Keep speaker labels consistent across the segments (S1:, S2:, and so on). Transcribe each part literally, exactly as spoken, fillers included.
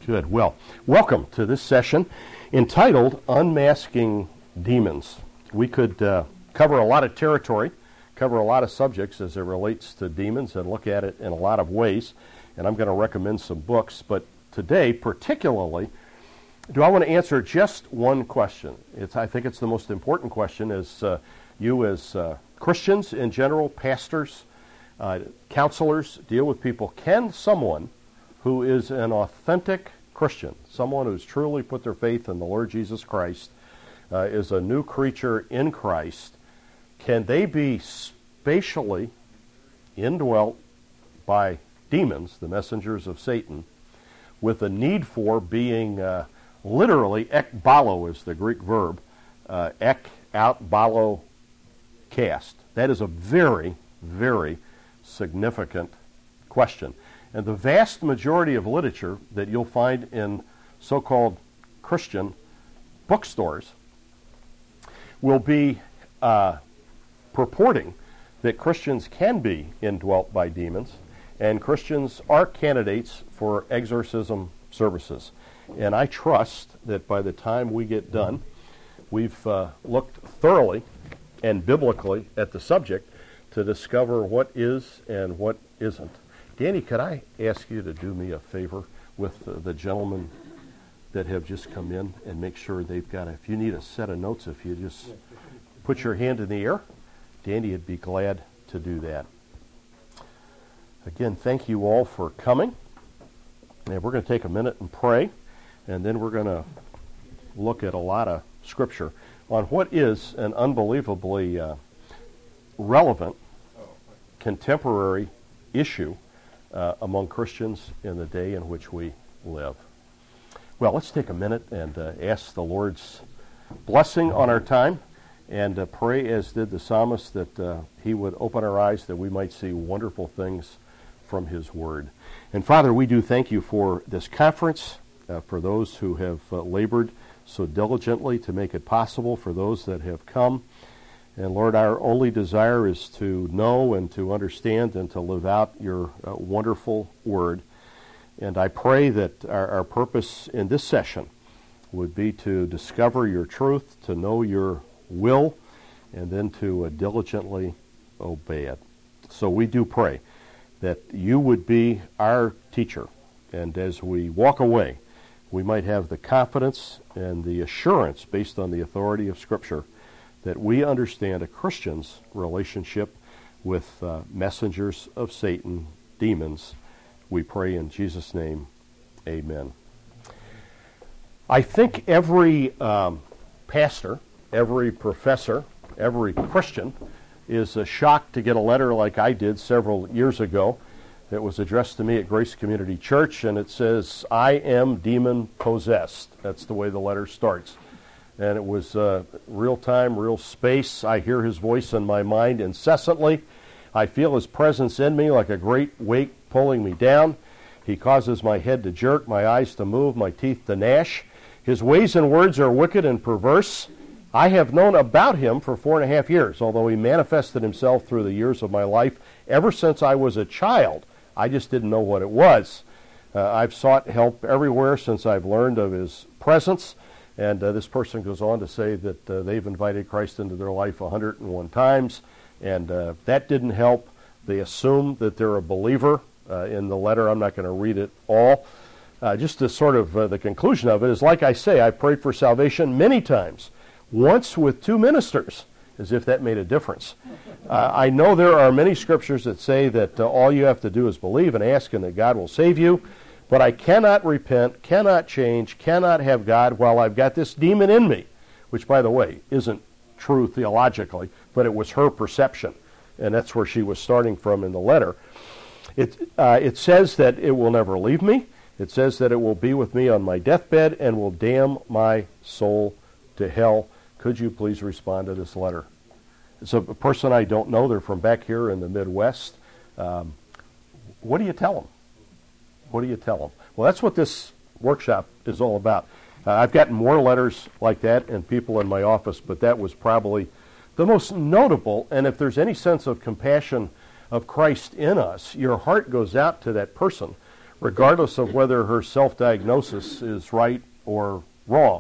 S1: Good. Well, welcome to this session entitled Unmasking Demons. We could uh, cover a lot of territory, cover a lot of subjects as it relates to demons and look at it in a lot of ways, and I'm going to recommend some books. But today, particularly, do I want to answer just one question? It's, I think it's the most important question as uh, you as uh, Christians in general, pastors, uh, counselors, deal with people. Can someone who is an authentic Christian, someone who's truly put their faith in the Lord Jesus Christ, uh, is a new creature in Christ, can they be spatially indwelt by demons, the messengers of Satan, with a need for being uh, literally ekbalo is the Greek verb, uh, ek, out, balo, cast? That is a very, very significant question. And the vast majority of literature that you'll find in so-called Christian bookstores will be uh, purporting that Christians can be indwelt by demons, and Christians are candidates for exorcism services. And I trust that by the time we get done, we've uh, looked thoroughly and biblically at the subject to discover what is and what isn't. Danny, could I ask you to do me a favor with uh, the gentlemen that have just come in and make sure they've got, a, if you need a set of notes, if you just put your hand in the air, Danny would be glad to do that. Again, thank you all for coming. And we're going to take a minute and pray, and then we're going to look at a lot of Scripture on what is an unbelievably uh, relevant, contemporary issue Uh, among Christians in the day in which we live. Well, let's take a minute and uh, ask the Lord's blessing on our time and uh, pray, as did the psalmist, that uh, he would open our eyes that we might see wonderful things from his word. And Father, we do thank you for this conference, uh, for those who have uh, labored so diligently to make it possible, for those that have come. And Lord, our only desire is to know and to understand and to live out your uh, wonderful word. And I pray that our, our purpose in this session would be to discover your truth, to know your will, and then to uh, diligently obey it. So we do pray that you would be our teacher. And as we walk away, we might have the confidence and the assurance based on the authority of Scripture that we understand a Christian's relationship with uh, messengers of Satan, demons. We pray in Jesus' name, amen. I think every um, pastor, every professor, every Christian is uh, shocked to get a letter like I did several years ago that was addressed to me at Grace Community Church, and it says, "I am demon possessed." That's the way the letter starts. And it was uh, real time, real space. I hear his voice in my mind incessantly. I feel his presence in me like a great weight pulling me down. He causes my head to jerk, my eyes to move, my teeth to gnash. His ways and words are wicked and perverse. I have known about him for four and a half years, although he manifested himself through the years of my life ever since I was a child. I just didn't know what it was. Uh, I've sought help everywhere since I've learned of his presence. And uh, this person goes on to say that uh, they've invited Christ into their life one hundred one times, and uh, that didn't help. They assume that they're a believer. Uh, in the letter, I'm not going to read it all. Uh, just to sort of, uh, the conclusion of it is, like I say, I prayed for salvation many times, once with two ministers, as if that made a difference. Uh, I know there are many scriptures that say that uh, all you have to do is believe and ask, and that God will save you. But I cannot repent, cannot change, cannot have God while I've got this demon in me, which, by the way, isn't true theologically, but it was her perception, and that's where she was starting from in the letter. It, uh, it says that it will never leave me. It says that it will be with me on my deathbed and will damn my soul to hell. Could you please respond to this letter? It's a person I don't know. They're from back here in the Midwest. Um, what do you tell them? What do you tell them? Well, that's what this workshop is all about. Uh, I've gotten more letters like that and people in my office, but that was probably the most notable. And if there's any sense of compassion of Christ in us, your heart goes out to that person regardless of whether her self-diagnosis is right or wrong.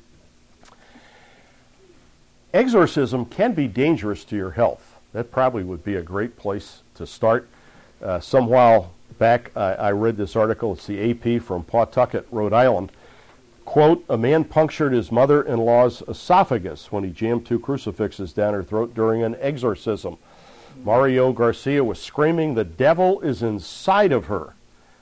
S1: Exorcism can be dangerous to your health. That probably would be a great place to start. Uh, some while back, I, I read this article. It's the A P from Pawtucket, Rhode Island. Quote, a man punctured his mother-in-law's esophagus when he jammed two crucifixes down her throat during an exorcism. Mario Garcia was screaming, the devil is inside of her.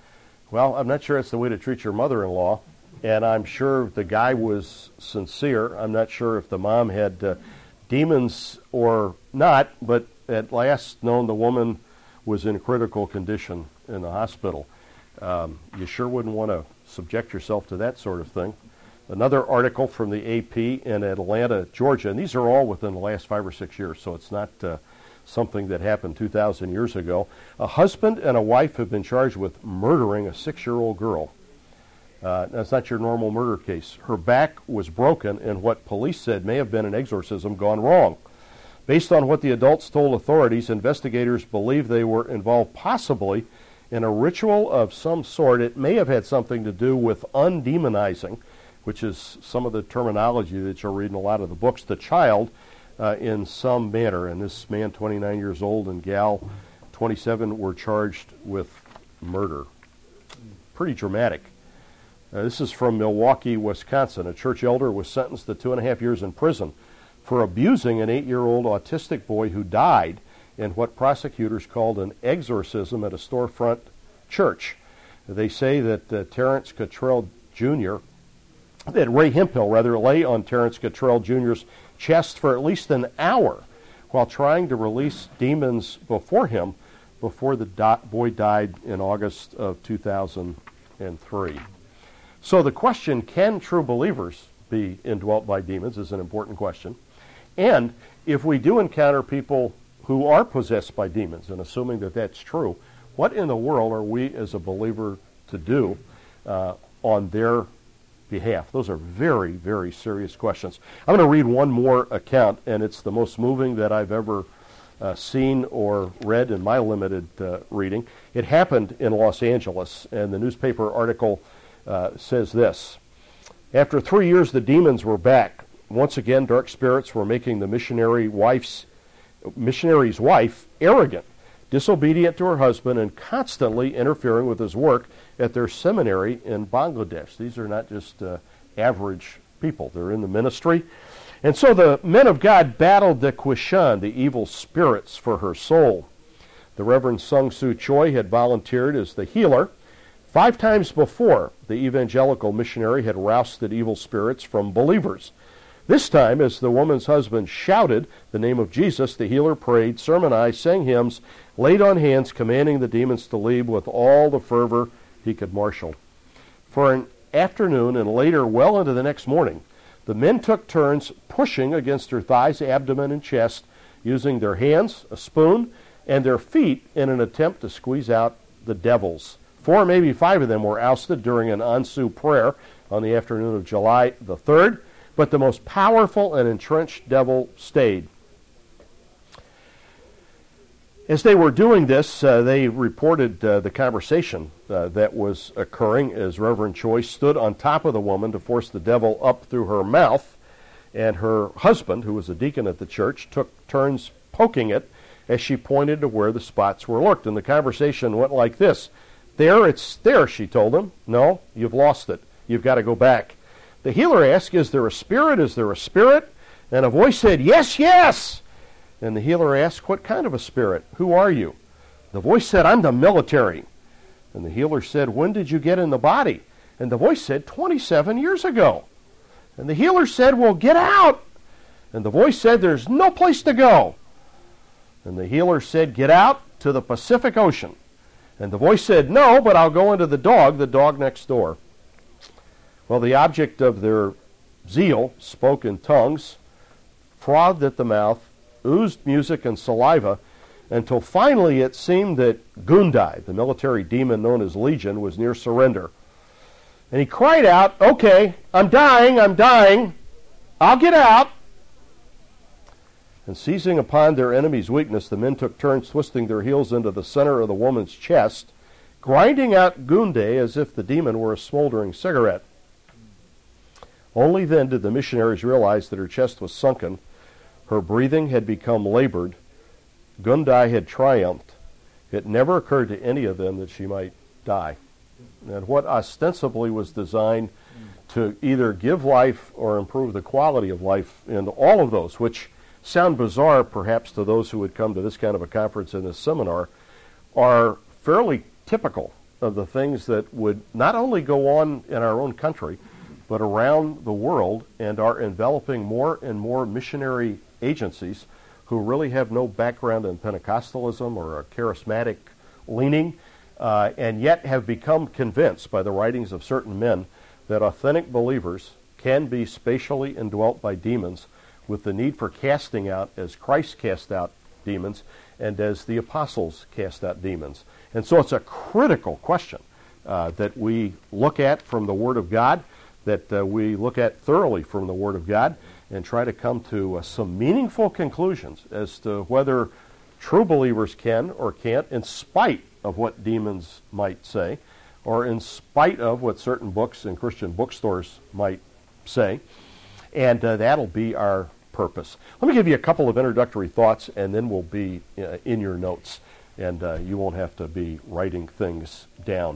S1: Well, I'm not sure that's the way to treat your mother-in-law, and I'm sure the guy was sincere. I'm not sure if the mom had uh, demons or not, but at last known the woman was in critical condition in the hospital. Um, you sure wouldn't want to subject yourself to that sort of thing. Another article from the A P in Atlanta, Georgia, and these are all within the last five or six years, so it's not uh, something that happened two thousand years ago. A husband and a wife have been charged with murdering a six-year-old girl. Uh, that's not your normal murder case. Her back was broken in what police said may have been an exorcism gone wrong. Based on what the adults told authorities, investigators believe they were involved possibly in a ritual of some sort. It may have had something to do with undemonizing, which is some of the terminology that you'll read in a lot of the books, the child uh, in some manner. And this man, twenty-nine years old, and gal, twenty-seven, were charged with murder. Pretty dramatic. Uh, this is from Milwaukee, Wisconsin. A church elder was sentenced to two and a half years in prison for abusing an eight-year-old autistic boy who died in what prosecutors called an exorcism at a storefront church. They say that uh, Terrence Cottrell Junior, that Ray Hemphill, rather, lay on Terrence Cottrell Junior's chest for at least an hour while trying to release demons before him before the do- boy died in August of two thousand three. So the question, can true believers be indwelt by demons, is an important question. And if we do encounter people who are possessed by demons, and assuming that that's true, what in the world are we as a believer to do uh, on their behalf? Those are very, very serious questions. I'm going to read one more account, and it's the most moving that I've ever uh, seen or read in my limited uh, reading. It happened in Los Angeles, and the newspaper article uh, says this. After three years, the demons were back. Once again, dark spirits were making the missionary wife's missionary's wife arrogant, disobedient to her husband, and constantly interfering with his work at their seminary in Bangladesh. These are not just uh, average people. They're in the ministry. And so the men of God battled the Quishan, the evil spirits, for her soul. The Reverend Sung Soo Choi had volunteered as the healer. Five times before, the evangelical missionary had rousted evil spirits from believers. This time, as the woman's husband shouted the name of Jesus, the healer prayed, sermonized, sang hymns, laid on hands, commanding the demons to leave with all the fervor he could marshal. For an afternoon and later well into the next morning, the men took turns pushing against her thighs, abdomen, and chest, using their hands, a spoon, and their feet in an attempt to squeeze out the devils. Four, maybe five of them were ousted during an Ansu prayer on the afternoon of July the third. But the most powerful and entrenched devil stayed. As they were doing this, uh, they reported uh, the conversation uh, that was occurring as Reverend Choi stood on top of the woman to force the devil up through her mouth, and her husband, who was a deacon at the church, took turns poking it as she pointed to where the spots were marked. And the conversation went like this. There, it's there, she told him. No, you've lost it. You've got to go back. The healer asked, is there a spirit? Is there a spirit? And a voice said, yes, yes. And the healer asked, what kind of a spirit? Who are you? The voice said, I'm the military. And the healer said, when did you get in the body? And the voice said, twenty-seven years ago. And the healer said, well, get out. And the voice said, there's no place to go. And the healer said, get out to the Pacific Ocean. And the voice said, no, but I'll go into the dog, the dog next door. Well, the object of their zeal spoke in tongues, frothed at the mouth, oozed music and saliva, until finally it seemed that Gundai, the military demon known as Legion, was near surrender. And he cried out, okay, I'm dying, I'm dying, I'll get out. And seizing upon their enemy's weakness, the men took turns twisting their heels into the center of the woman's chest, grinding out Gunde as if the demon were a smoldering cigarette. Only then did the missionaries realize that her chest was sunken, her breathing had become labored, Gunde had triumphed. It never occurred to any of them that she might die. And what ostensibly was designed to either give life or improve the quality of life in all of those, which sound bizarre perhaps to those who would come to this kind of a conference and this seminar, are fairly typical of the things that would not only go on in our own country, but around the world, and are enveloping more and more missionary agencies who really have no background in Pentecostalism or a charismatic leaning, uh, and yet have become convinced by the writings of certain men that authentic believers can be spatially indwelt by demons with the need for casting out as Christ cast out demons and as the apostles cast out demons. And so it's a critical question uh, that we look at from the Word of God, that uh, we look at thoroughly from the Word of God, and try to come to uh, some meaningful conclusions as to whether true believers can or can't, in spite of what demons might say, or in spite of what certain books in Christian bookstores might say. And uh, that'll be our purpose. Let me give you a couple of introductory thoughts, and then we'll be uh, in your notes, and uh, you won't have to be writing things down.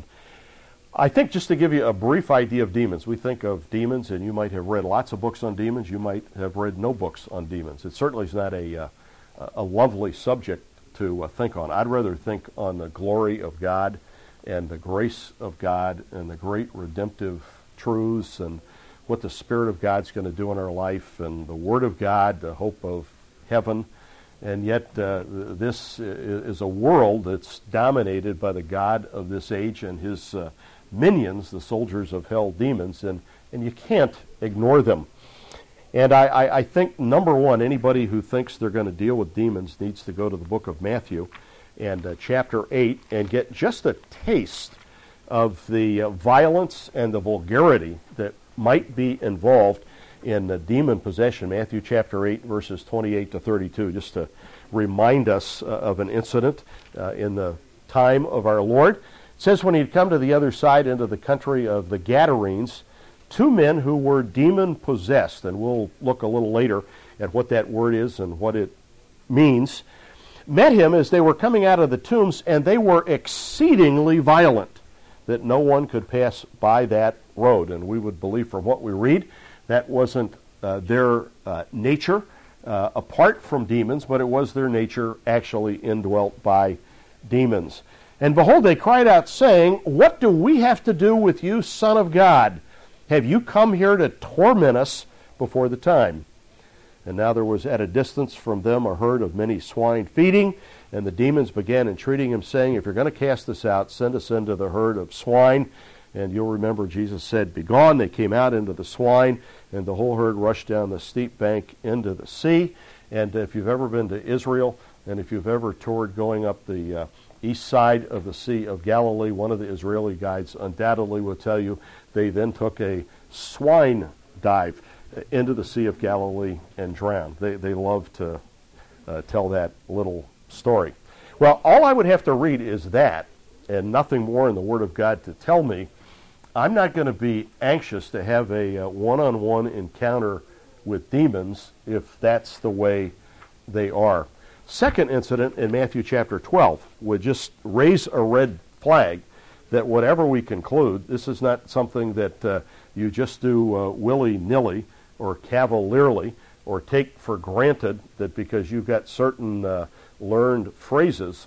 S1: I think just to give you a brief idea of demons, we think of demons, and you might have read lots of books on demons. You might have read no books on demons. It certainly is not a, uh, a lovely subject to uh, think on. I'd rather think on the glory of God and the grace of God and the great redemptive truths and what the Spirit of God's going to do in our life and the Word of God, the hope of heaven. And yet uh, this is a world that's dominated by the God of this age and his uh, minions, the soldiers of hell, demons, and, and you can't ignore them. And I, I, I think, number one, anybody who thinks they're going to deal with demons needs to go to the book of Matthew and uh, chapter eight and get just a taste of the uh, violence and the vulgarity that might be involved in uh, demon possession. Matthew chapter eight, verses twenty-eight to thirty-two, just to remind us uh, of an incident uh, in the time of our Lord. It says, when he had come to the other side into the country of the Gadarenes, two men who were demon-possessed, and we'll look a little later at what that word is and what it means, met him as they were coming out of the tombs, and they were exceedingly violent, that no one could pass by that road. And we would believe from what we read, that wasn't uh, their uh, nature uh, apart from demons, but it was their nature actually indwelt by demons. And behold, they cried out, saying, what do we have to do with you, Son of God? Have you come here to torment us before the time? And now there was at a distance from them a herd of many swine feeding, and the demons began entreating him, saying, if you're going to cast us out, send us into the herd of swine. And you'll remember Jesus said, begone. They came out into the swine, and the whole herd rushed down the steep bank into the sea. And if you've ever been to Israel, and if you've ever toured going up the uh, east side of the Sea of Galilee, one of the Israeli guides undoubtedly will tell you they then took a swine dive into the Sea of Galilee and drowned. They, they love to uh, tell that little story. Well, all I would have to read is that, and nothing more in the Word of God to tell me I'm not going to be anxious to have a uh, one-on-one encounter with demons if that's the way they are. Second incident in Matthew chapter twelve would just raise a red flag that whatever we conclude, this is not something that uh, you just do uh, willy-nilly or cavalierly or take for granted that because you've got certain uh, learned phrases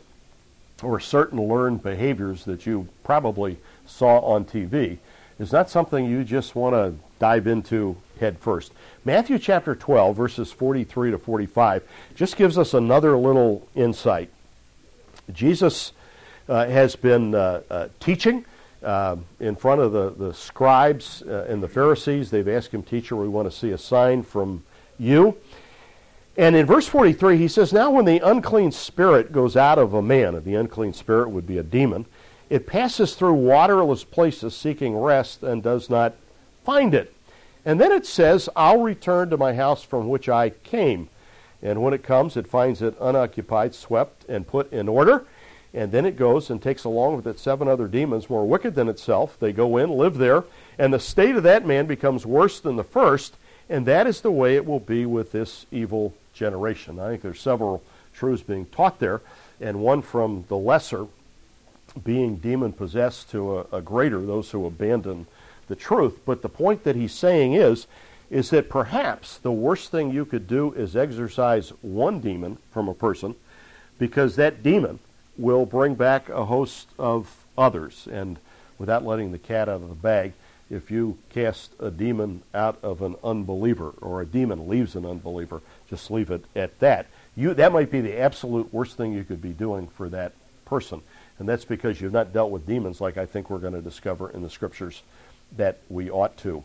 S1: or certain learned behaviors that you probably saw on T V. Is not something you just want to dive into head first. Matthew chapter twelve, verses forty-three to forty-five, just gives us another little insight. Jesus uh, has been uh, uh, teaching uh, in front of the, the scribes uh, and the Pharisees. They've asked him, teacher, we want to see a sign from you. And in verse forty-three, he says, now when the unclean spirit goes out of a man, and the unclean spirit would be a demon, it passes through waterless places seeking rest and does not find it. And then it says, I'll return to my house from which I came. And when it comes, it finds it unoccupied, swept, and put in order. And then it goes and takes along with it seven other demons more wicked than itself. They go in, live there, and the state of that man becomes worse than the first, and that is the way it will be with this evil generation. I think there's several truths being taught there, and one from the lesser being demon-possessed to a, a greater, those who abandon the truth. But the point that he's saying is, is that perhaps the worst thing you could do is exorcise one demon from a person, because that demon will bring back a host of others. And without letting the cat out of the bag, if you cast a demon out of an unbeliever, or a demon leaves an unbeliever, just leave it at that. You, that might be the absolute worst thing you could be doing for that person. And that's because you've not dealt with demons like I think we're going to discover in the Scriptures that we ought to.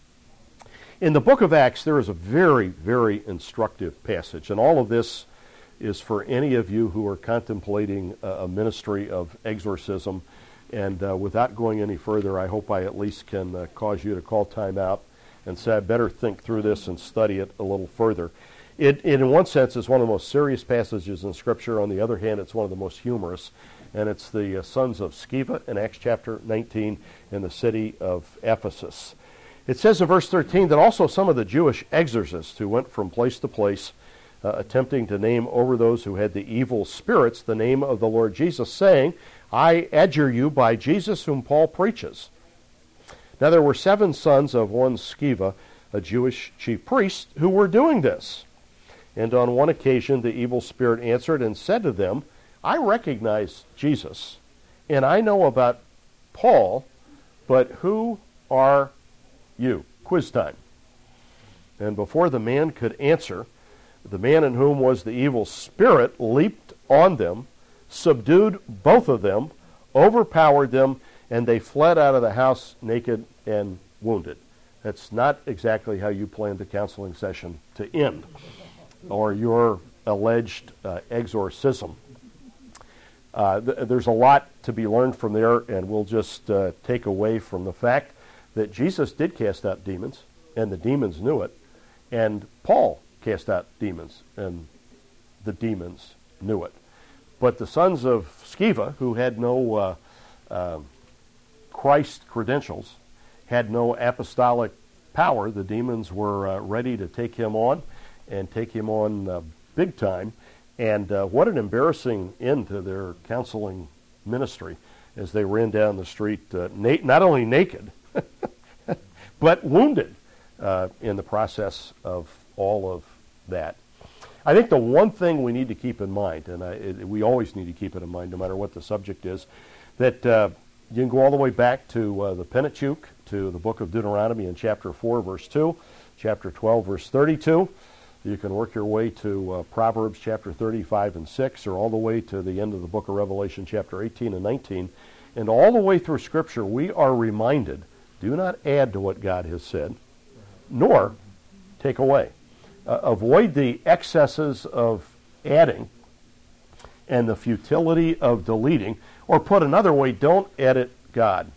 S1: In the book of Acts, there is a very, very instructive passage. And all of this is for any of you who are contemplating a ministry of exorcism. And uh, without going any further, I hope I at least can uh, cause you to call time out and say, I better think through this and study it a little further. It, it, in one sense, is one of the most serious passages in Scripture. On the other hand, it's one of the most humorous. And it's the uh, sons of Sceva in Acts chapter nineteen in the city of Ephesus. It says in verse thirteen that also some of the Jewish exorcists who went from place to place, uh, attempting to name over those who had the evil spirits the name of the Lord Jesus, saying, I adjure you by Jesus whom Paul preaches. Now there were seven sons of one Sceva, a Jewish chief priest, who were doing this. And on one occasion the evil spirit answered and said to them, I recognize Jesus, and I know about Paul, but who are you? Quiz time. And before the man could answer, the man in whom was the evil spirit leaped on them, subdued both of them, overpowered them, and they fled out of the house naked and wounded. That's not exactly how you planned the counseling session to end, or your alleged uh, exorcism. Uh, th- there's a lot to be learned from there, and we'll just uh, take away from the fact that Jesus did cast out demons, and the demons knew it, and Paul cast out demons, and the demons knew it. But the sons of Sceva, who had no uh, uh, Christ credentials, had no apostolic power, the demons were uh, ready to take him on, and take him on uh, big time. And uh, what an embarrassing end to their counseling ministry as they ran down the street, uh, na- not only naked, but wounded uh, in the process of all of that. I think the one thing we need to keep in mind, and I, it, we always need to keep it in mind no matter what the subject is, that uh, you can go all the way back to uh, the Pentateuch, to the book of Deuteronomy in chapter four, verse two, chapter twelve, verse thirty-two. You can work your way to uh, Proverbs chapter thirty-five and six, or all the way to the end of the book of Revelation chapter eighteen and nineteen. And all the way through Scripture, we are reminded, do not add to what God has said, nor take away. Uh, avoid the excesses of adding and the futility of deleting, or put another way, don't edit God.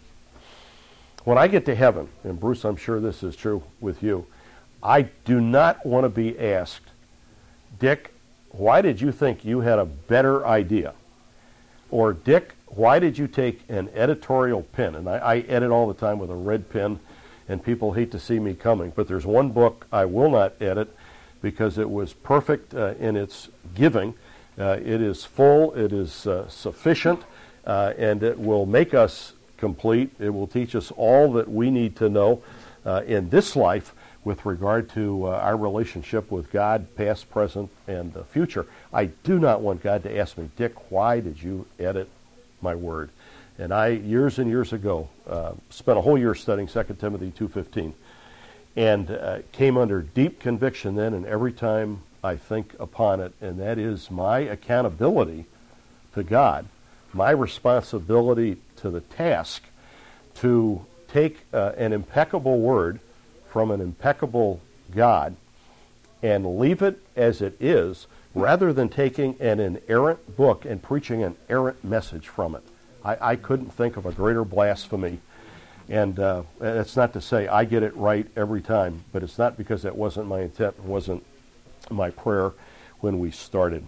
S1: When I get to heaven, and Bruce, I'm sure this is true with you, I do not want to be asked, Dick, why did you think you had a better idea? Or, Dick, why did you take an editorial pen? And I, I edit all the time with a red pen, and people hate to see me coming. But there's one book I will not edit because it was perfect uh, in its giving. Uh, it is full, it is uh, sufficient, uh, and it will make us complete. It will teach us all that we need to know uh, in this life with regard to uh, our relationship with God, past, present, and the future. I do not want God to ask me, Dick, why did you edit my word? And I, years and years ago, uh, spent a whole year studying Second Timothy two fifteen, and uh, came under deep conviction then, and every time I think upon it, and that is my accountability to God, my responsibility to the task to take uh, an impeccable word from an impeccable God and leave it as it is, rather than taking an inerrant book and preaching an errant message from it. I, I couldn't think of a greater blasphemy. And uh, that's not to say I get it right every time, but it's not because that wasn't my intent, it wasn't my prayer when we started.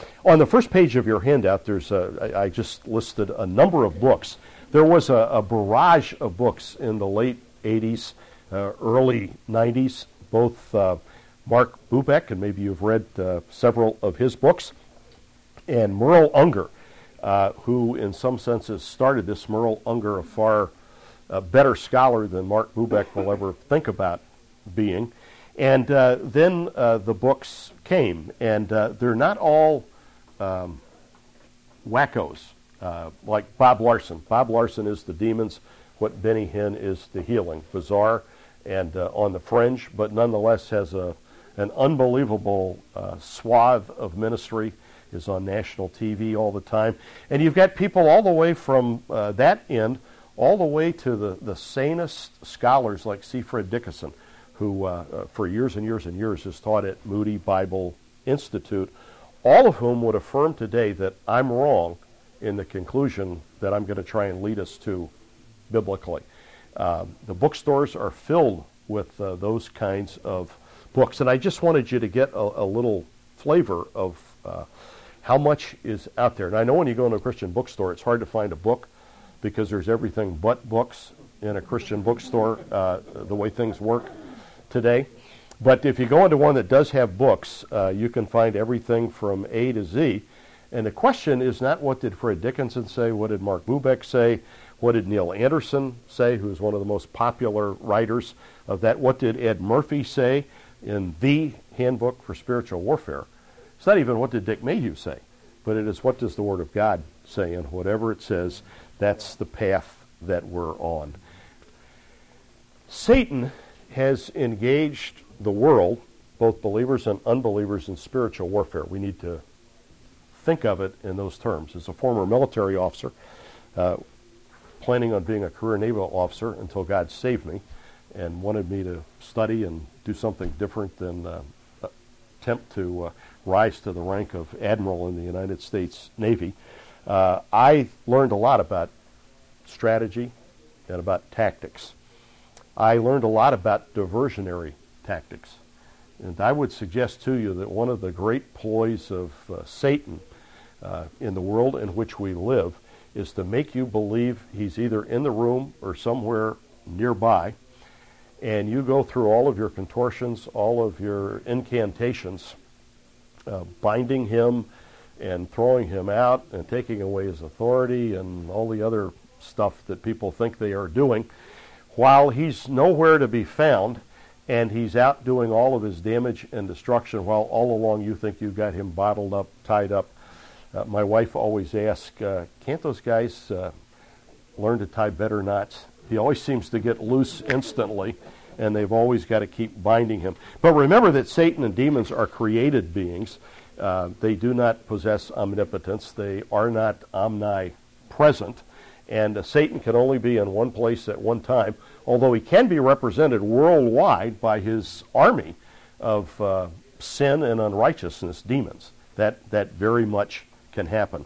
S1: On the first page of your handout, there's a, I, I just listed a number of books. There was a, a barrage of books in the late eighties, uh, early nineties, both uh, Mark Bubeck, and maybe you've read uh, several of his books, and Merle Unger, uh, who in some senses started this. Merle Unger, a far uh, better scholar than Mark Bubeck will ever think about being. And uh, then uh, the books came, and uh, they're not all um, wackos, uh, like Bob Larson. Bob Larson is the demons, what Benny Hinn is the healing. Bizarre and uh, on the fringe, but nonetheless has a an unbelievable uh, swath of ministry, is on national T V all the time. And you've got people all the way from uh, that end all the way to the, the sanest scholars like C. Fred Dickinson, who uh, uh, for years and years and years has taught at Moody Bible Institute, all of whom would affirm today that I'm wrong in the conclusion that I'm going to try and lead us to biblically. Uh, the bookstores are filled with uh, those kinds of books, and I just wanted you to get a, a little flavor of uh, how much is out there. And I know when you go into a Christian bookstore, it's hard to find a book because there's everything but books in a Christian bookstore, uh, the way things work today. But if you go into one that does have books, uh, you can find everything from A to Z. And the question is not what did Fred Dickinson say, what did Mark Bubeck say, what did Neil Anderson say, who's one of the most popular writers of that, what did Ed Murphy say in the Handbook for Spiritual Warfare. It's not even what did Dick Mayhew say, but it is what does the Word of God say, and whatever it says, that's the path that we're on. Satan has engaged the world, both believers and unbelievers, in spiritual warfare. We need to think of it in those terms. As a former military officer, uh, planning on being a career naval officer until God saved me and wanted me to study and do something different than uh, attempt to uh, rise to the rank of admiral in the United States Navy. Uh, I learned a lot about strategy and about tactics. I learned a lot about diversionary tactics. And I would suggest to you that one of the great ploys of uh, Satan uh, in the world in which we live is to make you believe he's either in the room or somewhere nearby, and you go through all of your contortions, all of your incantations, uh, binding him and throwing him out and taking away his authority and all the other stuff that people think they are doing, while he's nowhere to be found, and he's out doing all of his damage and destruction while all along you think you've got him bottled up, tied up. Uh, my wife always asks, uh, can't those guys uh, learn to tie better knots? He always seems to get loose instantly, and they've always got to keep binding him. But remember that Satan and demons are created beings. Uh, they do not possess omnipotence. They are not omnipresent. And uh, Satan can only be in one place at one time, although he can be represented worldwide by his army of uh, sin and unrighteousness demons. That, that very much can happen.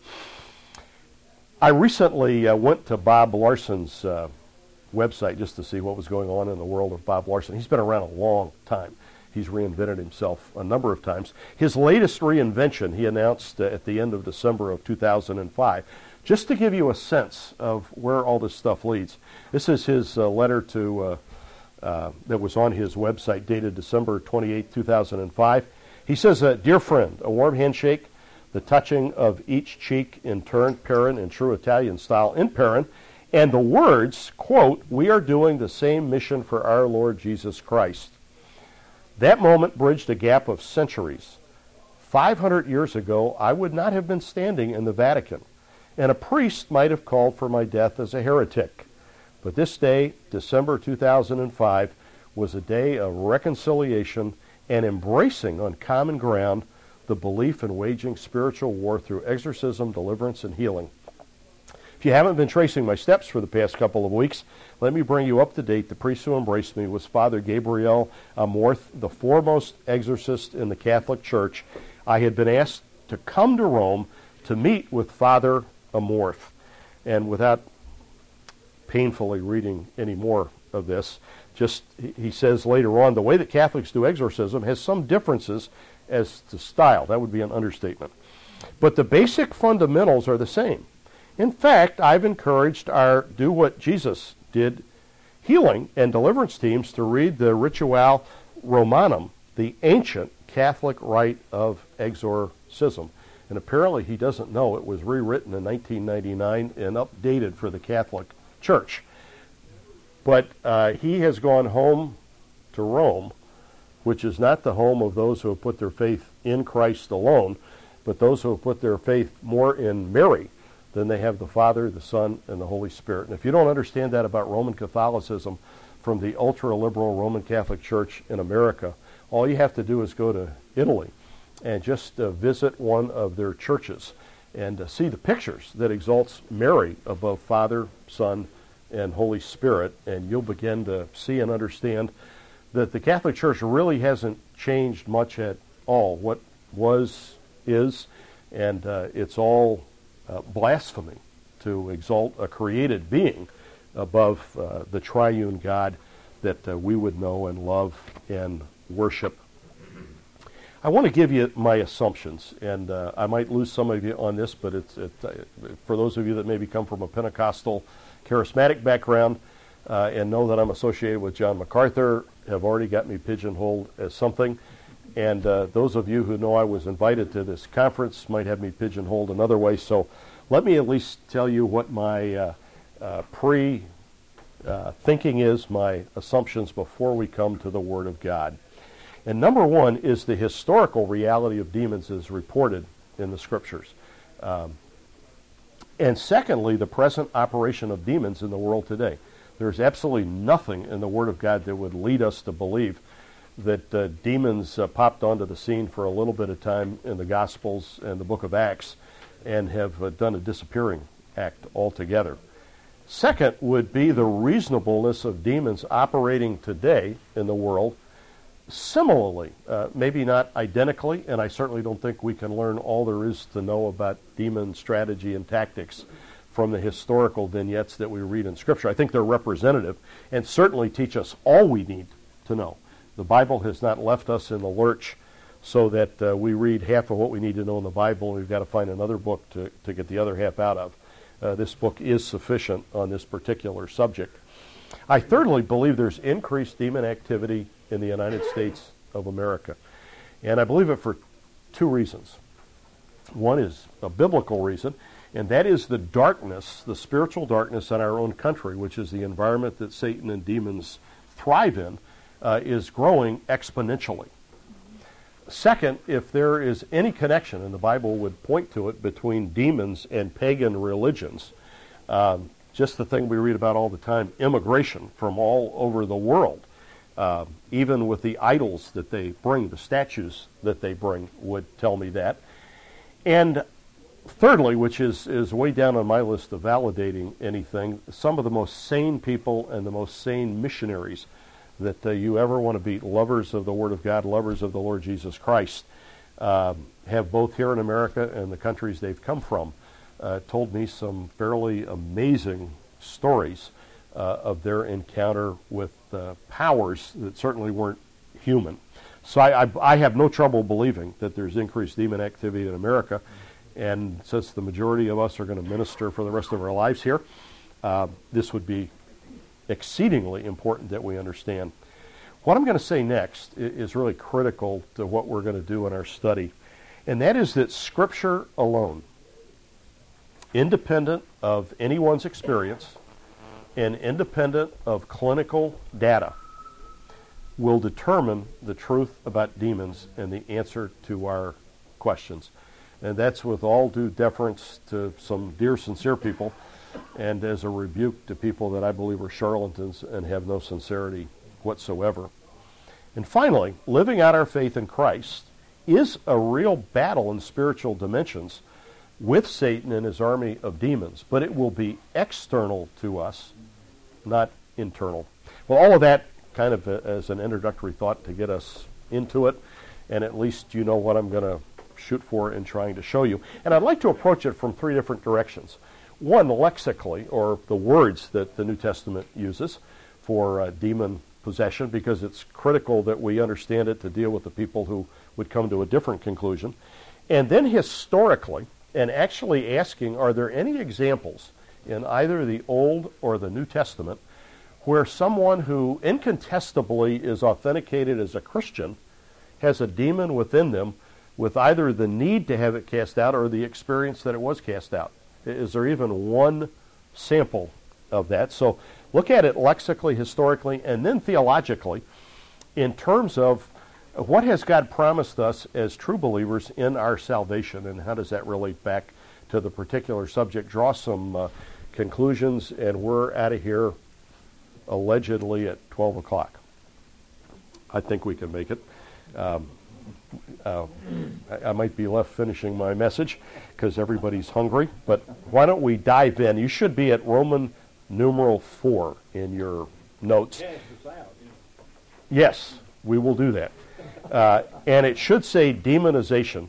S1: I recently uh, went to Bob Larson's uh, website just to see what was going on in the world of Bob Larson. He's been around a long time. He's reinvented himself a number of times. His latest reinvention he announced uh, at the end of December of two thousand five. Just to give you a sense of where all this stuff leads. This is his uh, letter to uh, uh, that was on his website dated December twenty-eighth, two thousand five. He says, uh, Dear friend, a warm handshake, the touching of each cheek in turn, Perrin, in true Italian style, in Perrin, and the words, quote, we are doing the same mission for our Lord Jesus Christ. That moment bridged a gap of centuries. five hundred years ago, I would not have been standing in the Vatican, and a priest might have called for my death as a heretic. But this day, December two thousand five, was a day of reconciliation and embracing on common ground the belief in waging spiritual war through exorcism, deliverance, and healing. If you haven't been tracing my steps for the past couple of weeks, let me bring you up to date. The priest who embraced me was Father Gabriel Amorth, the foremost exorcist in the Catholic Church. I had been asked to come to Rome to meet with Father Amorth. And without painfully reading any more of this, just he says later on, the way that Catholics do exorcism has some differences as to style. That would be an understatement. But the basic fundamentals are the same. In fact, I've encouraged our Do What Jesus Did healing and deliverance teams to read the Ritual Romanum, the ancient Catholic rite of exorcism. And apparently he doesn't know it was rewritten in nineteen ninety-nine and updated for the Catholic Church. But uh, he has gone home to Rome, which is not the home of those who have put their faith in Christ alone, but those who have put their faith more in Mary than they have the Father, the Son, and the Holy Spirit. And if you don't understand that about Roman Catholicism from the ultra-liberal Roman Catholic Church in America, all you have to do is go to Italy and just uh, visit one of their churches and uh, see the pictures that exalts Mary above Father, Son, and Holy Spirit, and you'll begin to see and understand that the Catholic Church really hasn't changed much at all. What was, is, and uh, it's all uh, blasphemy to exalt a created being above uh, the triune God that uh, we would know and love and worship. I want to give you my assumptions, and uh, I might lose some of you on this, but it's it, uh, for those of you that maybe come from a Pentecostal charismatic background uh, and know that I'm associated with John MacArthur, have already got me pigeonholed as something. And uh, those of you who know I was invited to this conference might have me pigeonholed another way. So let me at least tell you what my uh, uh, pre-thinking uh, is, my assumptions before we come to the Word of God. And number one is the historical reality of demons as reported in the Scriptures. Um, and secondly, the present operation of demons in the world today. There's absolutely nothing in the Word of God that would lead us to believe that uh, demons uh, popped onto the scene for a little bit of time in the Gospels and the book of Acts and have uh, done a disappearing act altogether. Second would be the reasonableness of demons operating today in the world similarly, uh, maybe not identically, and I certainly don't think we can learn all there is to know about demon strategy and tactics from the historical vignettes that we read in Scripture. I think they're representative and certainly teach us all we need to know. The Bible has not left us in the lurch so that uh, we read half of what we need to know in the Bible and we've got to find another book to, to get the other half out of. Uh, this book is sufficient on this particular subject. I thirdly believe there's increased demon activity in the United States of America. And I believe it for two reasons. One is a biblical reason, and that is the darkness, the spiritual darkness in our own country, which is the environment that Satan and demons thrive in, uh, is growing exponentially. Second, if there is any connection, and the Bible would point to it, between demons and pagan religions, um, just the thing we read about all the time, immigration from all over the world, uh, even with the idols that they bring, the statues that they bring, would tell me that. And thirdly, which is, is way down on my list of validating anything, some of the most sane people and the most sane missionaries that uh, you ever want to be, lovers of the Word of God, lovers of the Lord Jesus Christ, uh, have both here in America and the countries they've come from, uh, told me some fairly amazing stories uh, of their encounter with uh, powers that certainly weren't human. So I, I, I have no trouble believing that there's increased demon activity in America, and since the majority of us are going to minister for the rest of our lives here, uh, this would be exceedingly important that we understand. What I'm going to say next is really critical to what we're going to do in our study, and that is that Scripture alone, independent of anyone's experience and independent of clinical data, will determine the truth about demons and the answer to our questions. And that's with all due deference to some dear, sincere people, and as a rebuke to people that I believe are charlatans and have no sincerity whatsoever. And finally, living out our faith in Christ is a real battle in spiritual dimensions with Satan and his army of demons, but it will be external to us, not internal. Well, all of that kind of a, as an introductory thought to get us into it, and at least you know what I'm going to shoot for in trying to show you. And I'd like to approach it from three different directions. One, lexically, or the words that the New Testament uses for uh, demon possession, because it's critical that we understand it to deal with the people who would come to a different conclusion. And then historically, and actually asking, are there any examples in either the Old or the New Testament where someone who incontestably is authenticated as a Christian has a demon within them with either the need to have it cast out or the experience that it was cast out? Is there even one sample of that? So look at it lexically, historically, and then theologically in terms of what has God promised us as true believers in our salvation, and how does that relate back to the particular subject? Draw some uh, conclusions, and we're out of here allegedly at twelve o'clock. I think we can make it. Um, uh, I, I might be left finishing my message because everybody's hungry, but why don't we dive in? You should be at Roman numeral four in your notes. Yes, we will do that. Uh, and it should say demonization.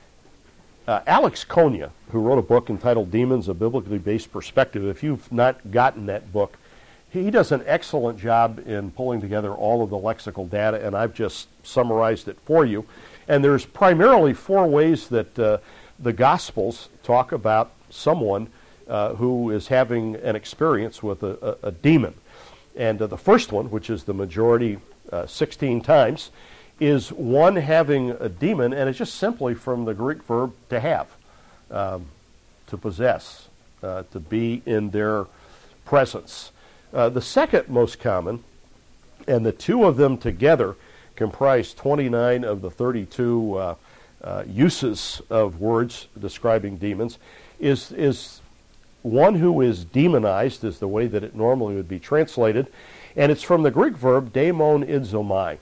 S1: Uh, Alex Konya, who wrote a book entitled Demons, a Biblically Based Perspective, if you've not gotten that book, he does an excellent job in pulling together all of the lexical data, and I've just summarized it for you. And there's primarily four ways that uh, the Gospels talk about someone uh, who is having an experience with a, a, a demon. And uh, the first one, which is the majority, uh, sixteen times, is one having a demon, and it's just simply from the Greek verb to have, um, to possess, uh, to be in their presence. Uh, the second most common, and the two of them together comprise twenty-nine of the thirty-two uh, uh, uses of words describing demons, is, is one who is demonized, is the way that it normally would be translated, and it's from the Greek verb daimon idzomai.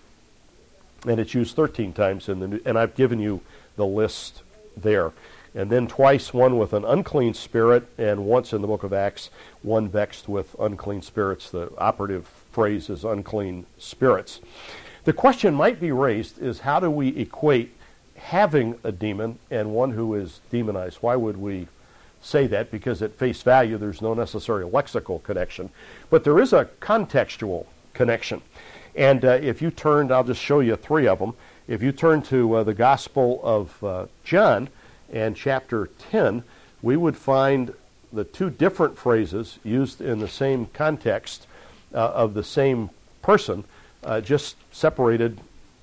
S1: And it's used thirteen times in the New, and I've given you the list there. And then twice, one with an unclean spirit, and once in the book of Acts, one vexed with unclean spirits. The operative phrase is unclean spirits. The question might be raised is, how do we equate having a demon and one who is demonized? Why would we say that? Because at face value, there's no necessary lexical connection. But there is a contextual connection. And uh, if you turned, I'll just show you three of them. If you turn to uh, the Gospel of uh, John and chapter ten, we would find the two different phrases used in the same context uh, of the same person, uh, just separated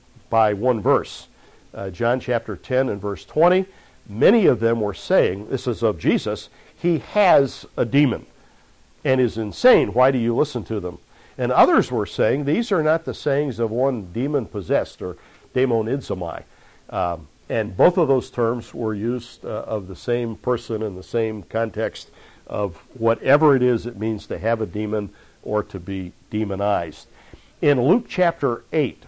S1: by one verse. Uh, John chapter ten and verse twenty, many of them were saying, this is of Jesus, he has a demon and is insane. Why do you listen to them? And others were saying, these are not the sayings of one demon-possessed, or daimon idzomai. Um, and both of those terms were used uh, of the same person in the same context of whatever it is it means to have a demon or to be demonized. In Luke chapter eight,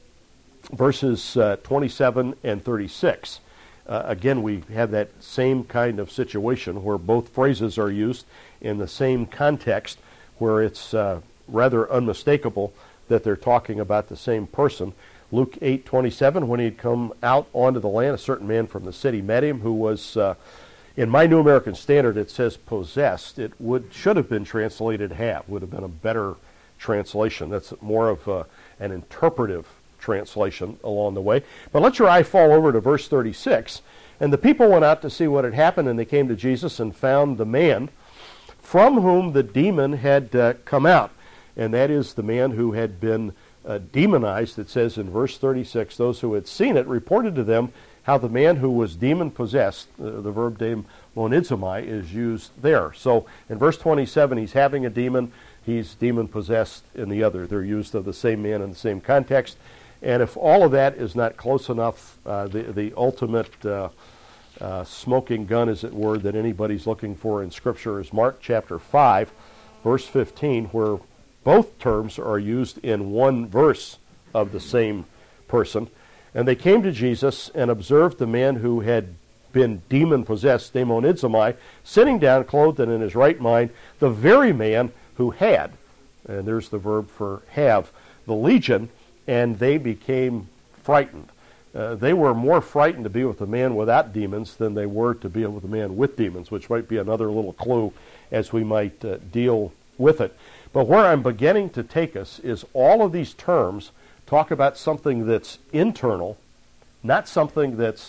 S1: verses uh, twenty-seven and thirty-six, uh, again, we have that same kind of situation where both phrases are used in the same context, where it's uh, rather unmistakable that they're talking about the same person. Luke eight twenty-seven, when he had come out onto the land, a certain man from the city met him who was, uh, in my New American Standard, it says possessed. It would should have been translated have, would have been a better translation. That's more of uh, an interpretive translation along the way. But let your eye fall over to verse thirty-six. And the people went out to see what had happened, and they came to Jesus and found the man from whom the demon had uh, come out. And that is the man who had been uh, demonized. It says in verse thirty-six, those who had seen it reported to them how the man who was demon-possessed, uh, the verb daimon idzomai, is used there. So in verse twenty-seven, he's having a demon, he's demon-possessed in the other. They're used of the same man in the same context. And if all of that is not close enough, uh, the, the ultimate uh, uh, smoking gun, as it were, that anybody's looking for in Scripture is Mark chapter five, verse fifteen, where both terms are used in one verse of the same person. And they came to Jesus and observed the man who had been demon-possessed, daimon idzomai, sitting down, clothed and in his right mind, the very man who had, and there's the verb for have, the legion, and they became frightened. Uh, they were more frightened to be with a man without demons than they were to be with a man with demons, which might be another little clue as we might uh, deal with it. But where I'm beginning to take us is all of these terms talk about something that's internal, not something that's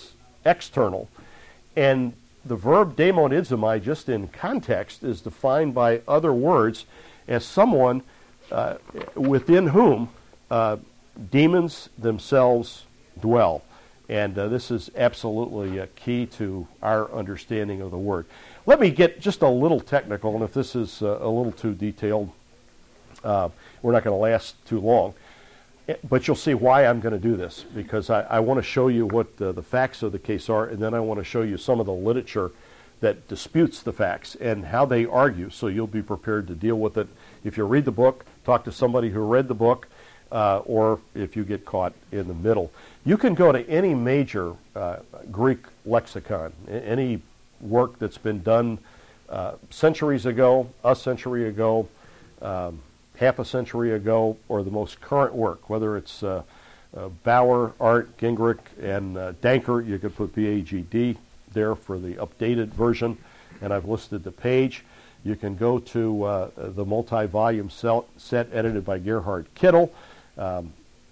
S1: external. And the verb daemonizomai, just in context, is defined by other words as someone uh, within whom uh, demons themselves dwell. And uh, this is absolutely uh, key to our understanding of the word. Let me get just a little technical, and if this is uh, a little too detailed, uh, we're not going to last too long. But you'll see why I'm going to do this, because I, I want to show you what uh, the facts of the case are, and then I want to show you some of the literature that disputes the facts and how they argue, so you'll be prepared to deal with it. If you read the book, talk to somebody who read the book, uh, or if you get caught in the middle. You can go to any major uh, Greek lexicon, any work that's been done uh, centuries ago, a century ago, um, half a century ago, or the most current work, whether it's uh, uh, Bauer, Art, Gingrich, and uh, Danker. You could put B A G D there for the updated version, and I've listed the page. You can go to uh, the multi-volume set edited by Gerhard Kittel, um,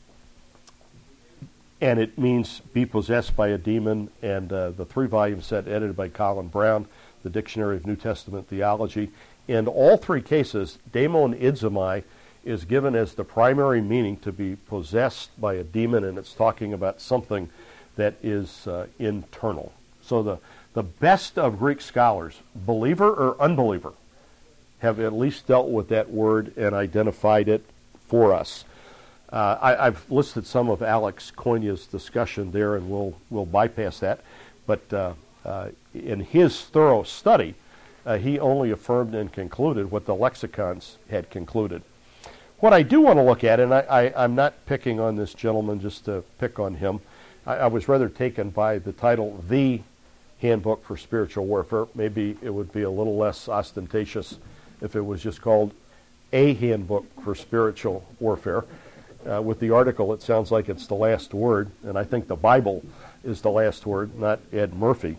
S1: and it means be possessed by a demon, and uh, the three-volume set edited by Colin Brown, the Dictionary of New Testament Theology. In all three cases, daemonizomai is given as the primary meaning to be possessed by a demon, and it's talking about something that is uh, internal. So the, the best of Greek scholars, believer or unbeliever, have at least dealt with that word and identified it for us. Uh, I, I've listed some of Alex Koinya's discussion there, and we'll, we'll bypass that. But uh, uh, in his thorough study, Uh, he only affirmed and concluded what the lexicons had concluded. What I do want to look at, and I, I, I'm not picking on this gentleman just to pick on him. I, I was rather taken by the title, The Handbook for Spiritual Warfare. Maybe it would be a little less ostentatious if it was just called A Handbook for Spiritual Warfare. Uh, with the article, it sounds like it's the last word, and I think the Bible is the last word, not Ed Murphy.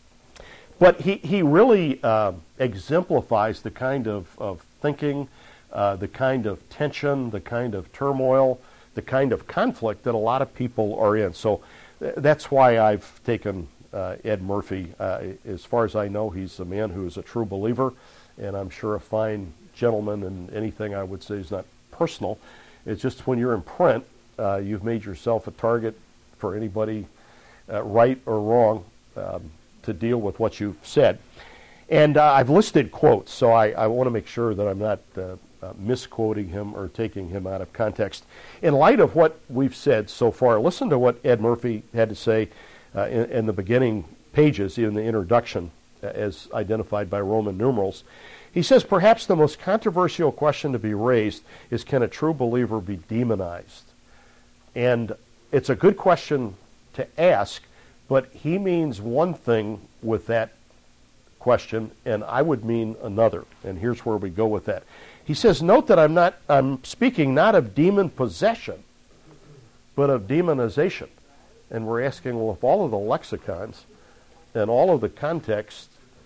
S1: But he, he really uh, exemplifies the kind of, of thinking, uh, the kind of tension, the kind of turmoil, the kind of conflict that a lot of people are in. So th- that's why I've taken uh, Ed Murphy. Uh, as far as I know, he's a man who is a true believer, and I'm sure a fine gentleman, and anything I would say is not personal. It's just when you're in print, uh, you've made yourself a target for anybody, uh, right or wrong, um, to deal with what you've said. And uh, I've listed quotes, so I, I want to make sure that I'm not uh, uh, misquoting him or taking him out of context. In light of what we've said so far, listen to what Ed Murphy had to say uh, in, in the beginning pages, in the introduction, uh, as identified by Roman numerals. He says, perhaps the most controversial question to be raised is, can a true believer be demonized? And it's a good question to ask, but he means one thing with that question, and I would mean another. And here's where we go with that. He says, note that I'm not I'm speaking not of demon possession, but of demonization. And we're asking, well, if all of the lexicons and all of the context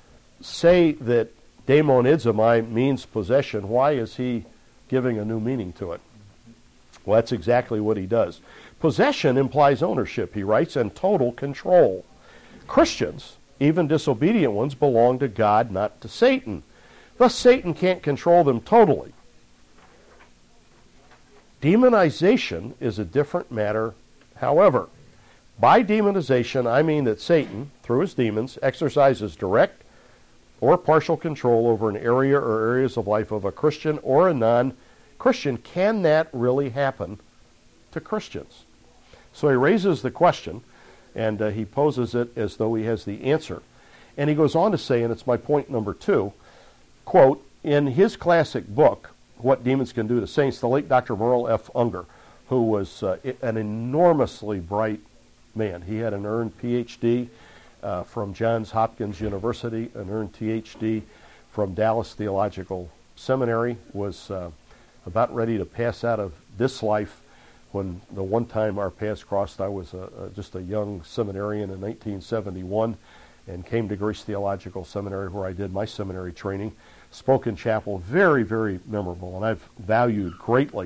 S1: say that daemonizomai means possession, why is he giving a new meaning to it? Well, that's exactly what he does. Possession implies ownership, he writes, and total control. Christians, even disobedient ones, belong to God, not to Satan. Thus, Satan can't control them totally. Demonization is a different matter, however. By demonization, I mean that Satan, through his demons, exercises direct or partial control over an area or areas of life of a Christian or a non-Christian. Can that really happen to Christians? So he raises the question, and uh, he poses it as though he has the answer. And he goes on to say, and it's my point number two, quote, in his classic book, What Demons Can Do to Saints, the late Doctor Merle F. Unger, who was uh, an enormously bright man. He had an earned P H D uh, from Johns Hopkins University, an earned T H D from Dallas Theological Seminary, was uh, about ready to pass out of this life when the one time our paths crossed. I was a, a, just a young seminarian in nineteen seventy-one and came to Grace Theological Seminary, where I did my seminary training. Spoke in chapel, very, very memorable, and I've valued greatly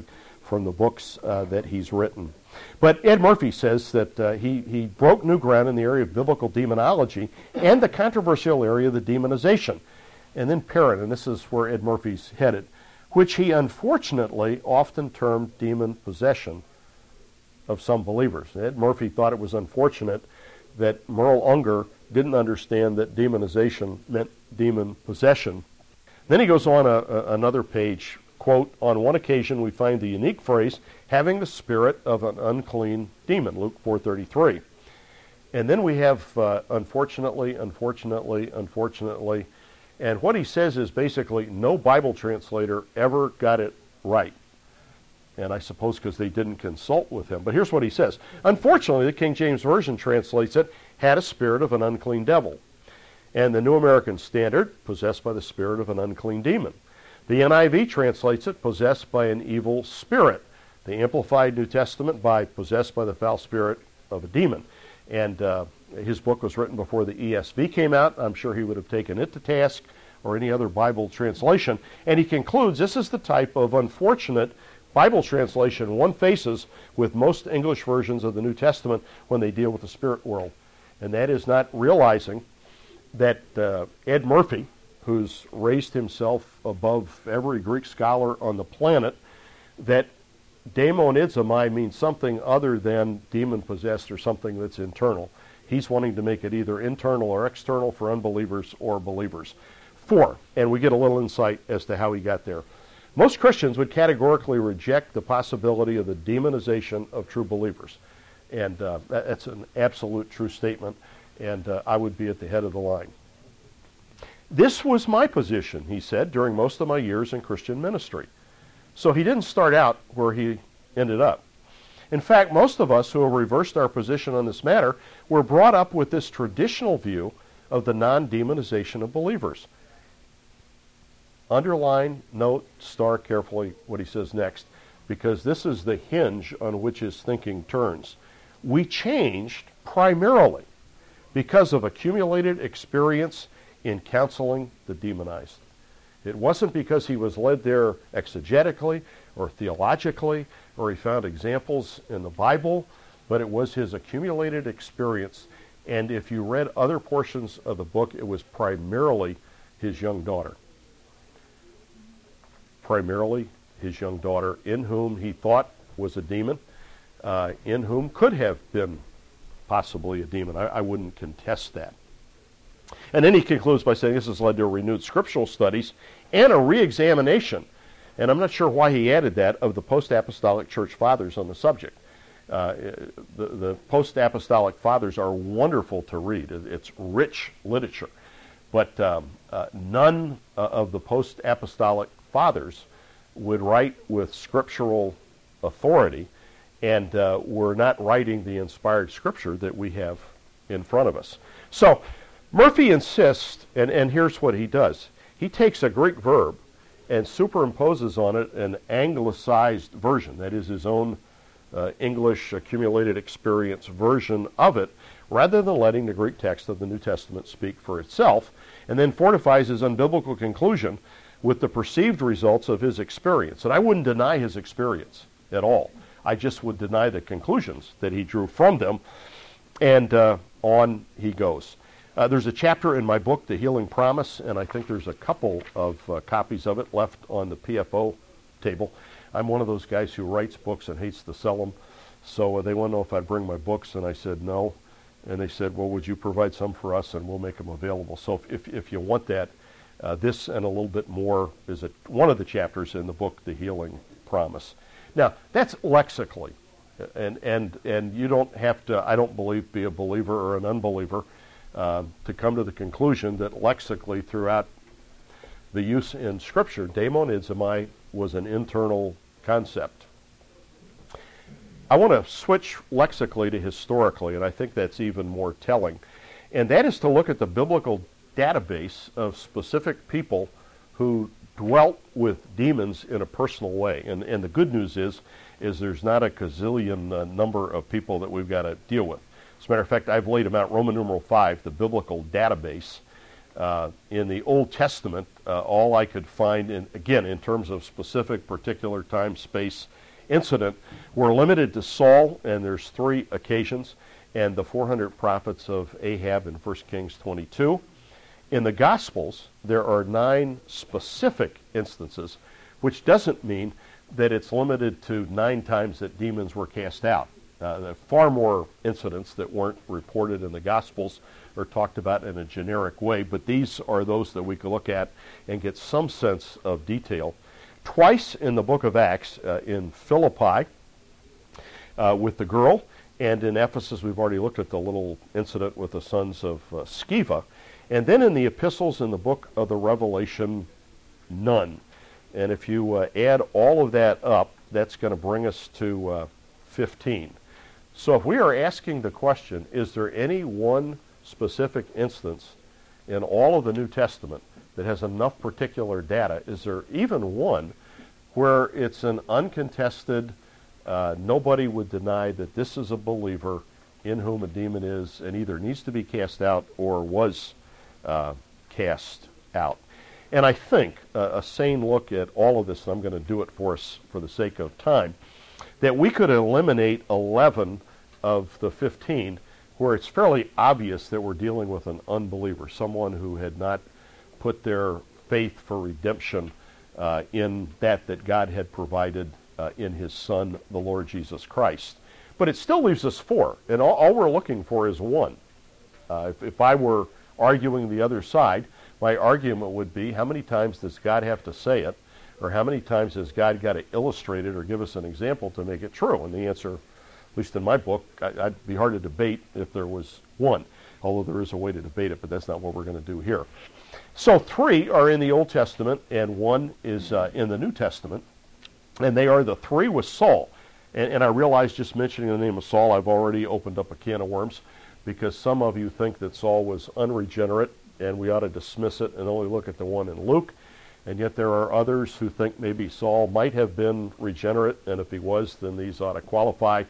S1: from the books uh, that he's written. But Ed Murphy says that uh, he, he broke new ground in the area of biblical demonology and the controversial area of the demonization. And then Perrin, and this is where Ed Murphy's headed, which he unfortunately often termed demon possession of some believers. Ed Murphy thought it was unfortunate that Merle Unger didn't understand that demonization meant demon possession. Then he goes on a, a, another page, quote, on one occasion we find the unique phrase, having the spirit of an unclean demon, Luke four thirty-three. And then we have, uh, unfortunately, unfortunately, unfortunately, and what he says is basically no Bible translator ever got it right. And I suppose because they didn't consult with him. But here's what he says. Unfortunately, the King James Version translates it, had a spirit of an unclean devil. And the New American Standard, possessed by the spirit of an unclean demon. The N I V translates it, possessed by an evil spirit. The Amplified New Testament by possessed by the foul spirit of a demon. And uh, his book was written before the E S V came out. I'm sure he would have taken it to task or any other Bible translation. And he concludes this is the type of unfortunate Bible translation one faces with most English versions of the New Testament when they deal with the spirit world. And that is not realizing that uh, Ed Murphy, who's raised himself above every Greek scholar on the planet, that daemonizomai means something other than demon-possessed or something that's internal. He's wanting to make it either internal or external for unbelievers or believers. Four, and we get a little insight as to how he got there. Most Christians would categorically reject the possibility of the demonization of true believers. And uh, that, that's an absolute true statement, and uh, I would be at the head of the line. This was my position, he said, during most of my years in Christian ministry. So he didn't start out where he ended up. In fact, most of us who have reversed our position on this matter were brought up with this traditional view of the non-demonization of believers. Underline, note, star carefully what he says next, because this is the hinge on which his thinking turns. We changed primarily because of accumulated experience in counseling the demonized. It wasn't because he was led there exegetically or theologically or he found examples in the Bible, but it was his accumulated experience. And if you read other portions of the book, it was primarily his young daughter. Primarily his young daughter, in whom he thought was a demon, uh, in whom could have been possibly a demon. I, I wouldn't contest that. And then he concludes by saying this has led to renewed scriptural studies and a re-examination, and I'm not sure why he added that, of the post-apostolic church fathers on the subject. Uh, the, the post-apostolic fathers are wonderful to read. It's rich literature. But um, uh, none uh, of the post-apostolic fathers would write with scriptural authority, and uh, were not writing the inspired scripture that we have in front of us. So Murphy insists, and, and here's what he does. He takes a Greek verb and superimposes on it an anglicized version, that is his own uh, English accumulated experience version of it, rather than letting the Greek text of the New Testament speak for itself, and then fortifies his unbiblical conclusion with the perceived results of his experience. And I wouldn't deny his experience at all. I just would deny the conclusions that he drew from them, and uh, on he goes. Uh, there's a chapter in my book, The Healing Promise, and I think there's a couple of uh, copies of it left on the P F O table. I'm one of those guys who writes books and hates to sell them, so uh, they want to know if I'd bring my books, and I said no. And they said, well, would you provide some for us, and we'll make them available. So if, if, if you want that, uh, this and a little bit more is a, one of the chapters in the book, The Healing Promise. Now, that's lexically, and, and, and you don't have to, I don't believe, be a believer or an unbeliever Uh, to come to the conclusion that lexically throughout the use in Scripture, daemonizomai was an internal concept. I want to switch lexically to historically, and I think that's even more telling. And that is to look at the biblical database of specific people who dwelt with demons in a personal way. And, and the good news is, is there's not a gazillion uh, number of people that we've got to deal with. As a matter of fact, I've laid them out, Roman numeral five, the biblical database. Uh, in the Old Testament, uh, all I could find, in, again, in terms of specific, particular time, space, incident. We're limited to Saul, and there's three occasions, and the four hundred prophets of Ahab in First Kings twenty-two. In the Gospels, there are nine specific instances, which doesn't mean that it's limited to nine times that demons were cast out. Uh, there are far more incidents that weren't reported in the Gospels or talked about in a generic way, but these are those that we can look at and get some sense of detail. Twice in the book of Acts, uh, in Philippi uh, with the girl, and in Ephesus we've already looked at the little incident with the sons of uh, Sceva, and then in the epistles in the book of the Revelation, none. And if you uh, add all of that up, that's going to bring us to uh, fifteen. So if we are asking the question, is there any one specific instance in all of the New Testament that has enough particular data? Is there even one where it's an uncontested, uh, nobody would deny that this is a believer in whom a demon is and either needs to be cast out or was uh, cast out? And I think uh, a sane look at all of this, and I'm going to do it for us for the sake of time, that we could eliminate eleven of the fifteen where it's fairly obvious that we're dealing with an unbeliever, someone who had not put their faith for redemption uh, in that that God had provided uh, in his Son, the Lord Jesus Christ. But it still leaves us four, and all, all we're looking for is one. Uh, if, if I were arguing the other side, my argument would be, how many times does God have to say it, or how many times has God got to illustrate it or give us an example to make it true? And the answer, at least in my book, I, I'd be hard to debate if there was one, although there is a way to debate it, but that's not what we're going to do here. So three are in the Old Testament, and one is uh, in the New Testament, and they are the three with Saul. And, and I realize just mentioning the name of Saul, I've already opened up a can of worms, because some of you think that Saul was unregenerate, and we ought to dismiss it and only look at the one in Luke. And yet there are others who think maybe Saul might have been regenerate, and if he was, then these ought to qualify.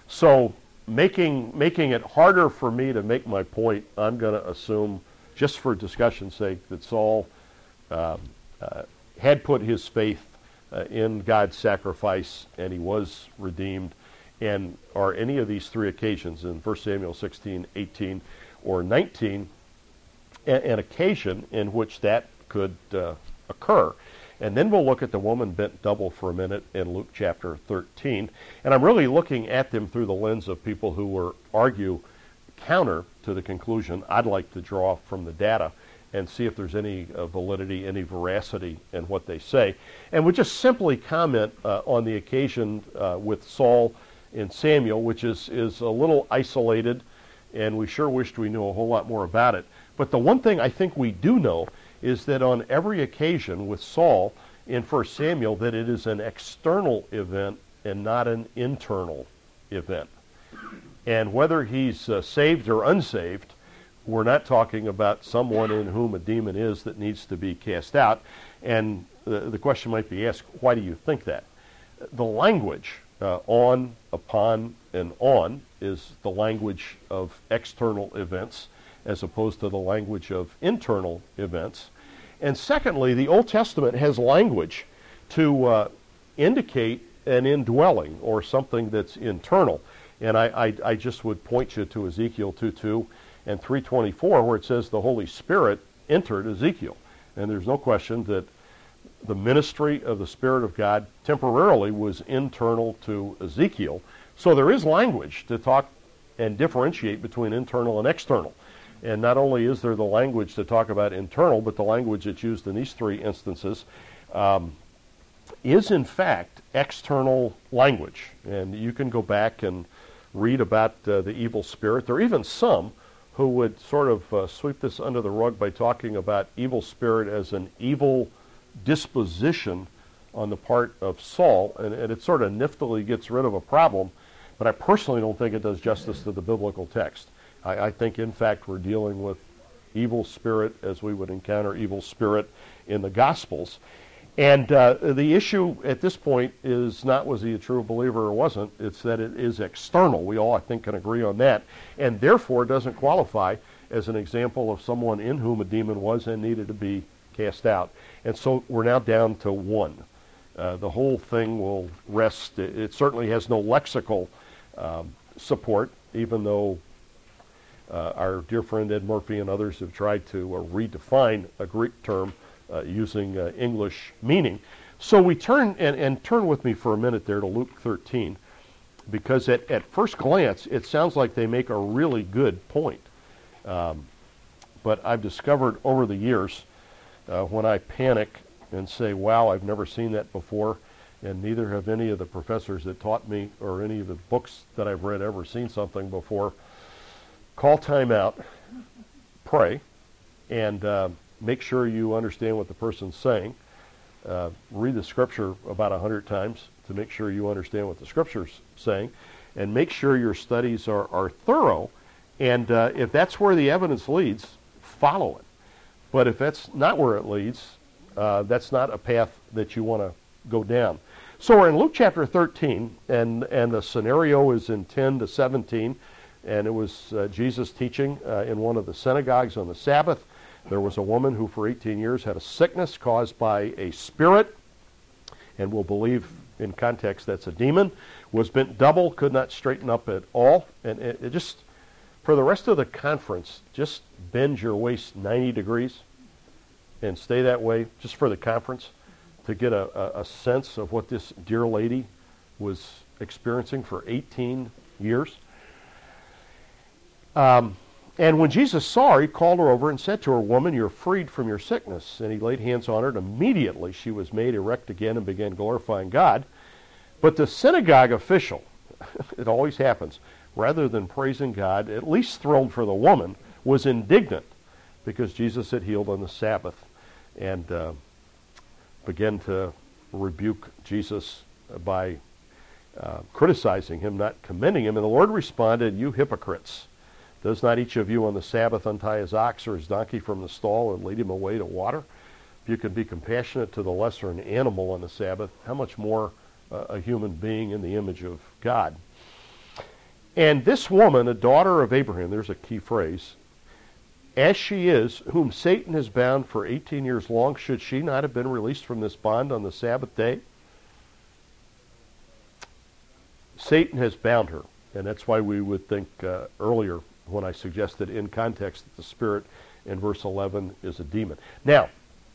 S1: So making making it harder for me to make my point, I'm going to assume, just for discussion's sake, that Saul um, uh, had put his faith uh, in God's sacrifice, and he was redeemed. And are any of these three occasions in First Samuel sixteen, eighteen, or nineteen an occasion in which that could uh, occur? And then we'll look at the woman bent double for a minute in Luke chapter thirteen. And I'm really looking at them through the lens of people who were argue counter to the conclusion I'd like to draw from the data and see if there's any uh, validity, any veracity in what they say. And we just simply comment uh, on the occasion uh, with Saul and Samuel, which is, is a little isolated, and we sure wished we knew a whole lot more about it. But the one thing I think we do know is that on every occasion with Saul in First Samuel, that it is an external event and not an internal event. And whether he's uh, saved or unsaved, we're not talking about someone in whom a demon is that needs to be cast out. And the, the question might be asked, why do you think that? The language uh, on, upon, and on is the language of external events, as opposed to the language of internal events. And secondly, the Old Testament has language to uh, indicate an indwelling or something that's internal. And I, I, I just would point you to Ezekiel two two and three twenty-four, where it says the Holy Spirit entered Ezekiel. And there's no question that the ministry of the Spirit of God temporarily was internal to Ezekiel. So there is language to talk and differentiate between internal and external. And not only is there the language to talk about internal, but the language that's used in these three instances um, is in fact external language. And you can go back and read about uh, the evil spirit. There are even some who would sort of uh, sweep this under the rug by talking about evil spirit as an evil disposition on the part of Saul. And, and it sort of niftily gets rid of a problem, but I personally don't think it does justice to the biblical text. I, I think, in fact, we're dealing with evil spirit as we would encounter evil spirit in the Gospels. And uh, the issue at this point is not was he a true believer or wasn't. It's that it is external. We all, I think, can agree on that. And therefore doesn't qualify as an example of someone in whom a demon was and needed to be cast out. And so we're now down to one. uh, the whole thing will rest. It, it certainly has no lexical um, support, even though uh, our dear friend Ed Murphy and others have tried to uh, redefine a Greek term uh, using uh, English meaning. So we turn, and, and turn with me for a minute there to Luke thirteen, because at, at first glance, it sounds like they make a really good point. Um, but I've discovered over the years, uh, when I panic and say, wow, I've never seen that before, and neither have any of the professors that taught me or any of the books that I've read ever seen something before, call time out, pray, and uh, make sure you understand what the person's saying. Uh, read the scripture about a hundred times to make sure you understand what the scripture's saying, and make sure your studies are, are thorough. And uh, if that's where the evidence leads, follow it. But if that's not where it leads, uh, that's not a path that you want to go down. So we're in Luke chapter thirteen, and, and the scenario is in ten to seventeen, and it was uh, Jesus teaching uh, in one of the synagogues on the Sabbath. There was a woman who for eighteen years had a sickness caused by a spirit, and we'll believe in context that's a demon, was bent double, could not straighten up at all, and it, it just, for the rest of the conference, just bend your waist ninety degrees and stay that way just for the conference to get a, a, a sense of what this dear lady was experiencing for eighteen years. Um, and when Jesus saw her, he called her over and said to her, "Woman, you're freed from your sickness." And he laid hands on her, and immediately she was made erect again and began glorifying God. But the synagogue official, it always happens, rather than praising God, at least thrilled for the woman, was indignant because Jesus had healed on the Sabbath, and uh, began to rebuke Jesus by uh, criticizing him, not commending him. And the Lord responded, "You hypocrites! Does not each of you on the Sabbath untie his ox or his donkey from the stall and lead him away to water? If you can be compassionate to the lesser an animal on the Sabbath, how much more uh, a human being in the image of God?" And this woman, a daughter of Abraham, there's a key phrase, as she is, whom Satan has bound for eighteen years long, should she not have been released from this bond on the Sabbath day? Satan has bound her, and that's why we would think uh, earlier when I suggested in context that the spirit in verse eleven is a demon. Now,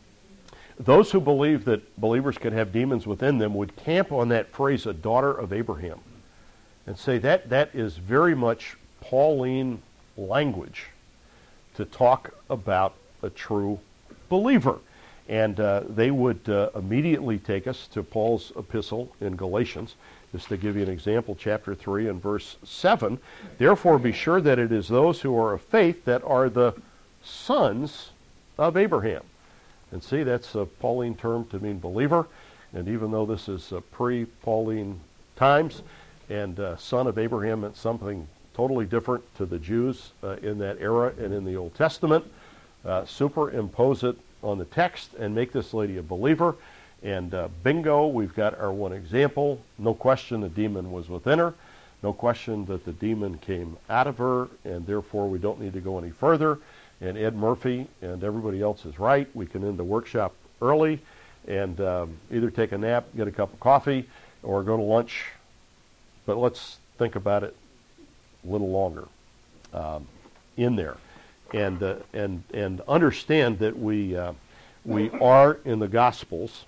S1: those who believe that believers can have demons within them would camp on that phrase, a daughter of Abraham, and say that that is very much Pauline language to talk about a true believer. And uh, they would uh, immediately take us to Paul's epistle in Galatians. Just to give you an example, chapter three and verse seven, "Therefore be sure that it is those who are of faith that are the sons of Abraham." And see, that's a Pauline term to mean believer. And even though this is uh, pre-Pauline times, and uh, son of Abraham meant something totally different to the Jews uh, in that era and in the Old Testament, uh, superimpose it on the text and make this lady a believer. And uh, bingo, we've got our one example. No question the demon was within her. No question that the demon came out of her, and therefore we don't need to go any further. And Ed Murphy and everybody else is right. We can end the workshop early and um, either take a nap, get a cup of coffee, or go to lunch. But let's think about it a little longer um, in there, and uh, and and understand that we uh, we are in the Gospels.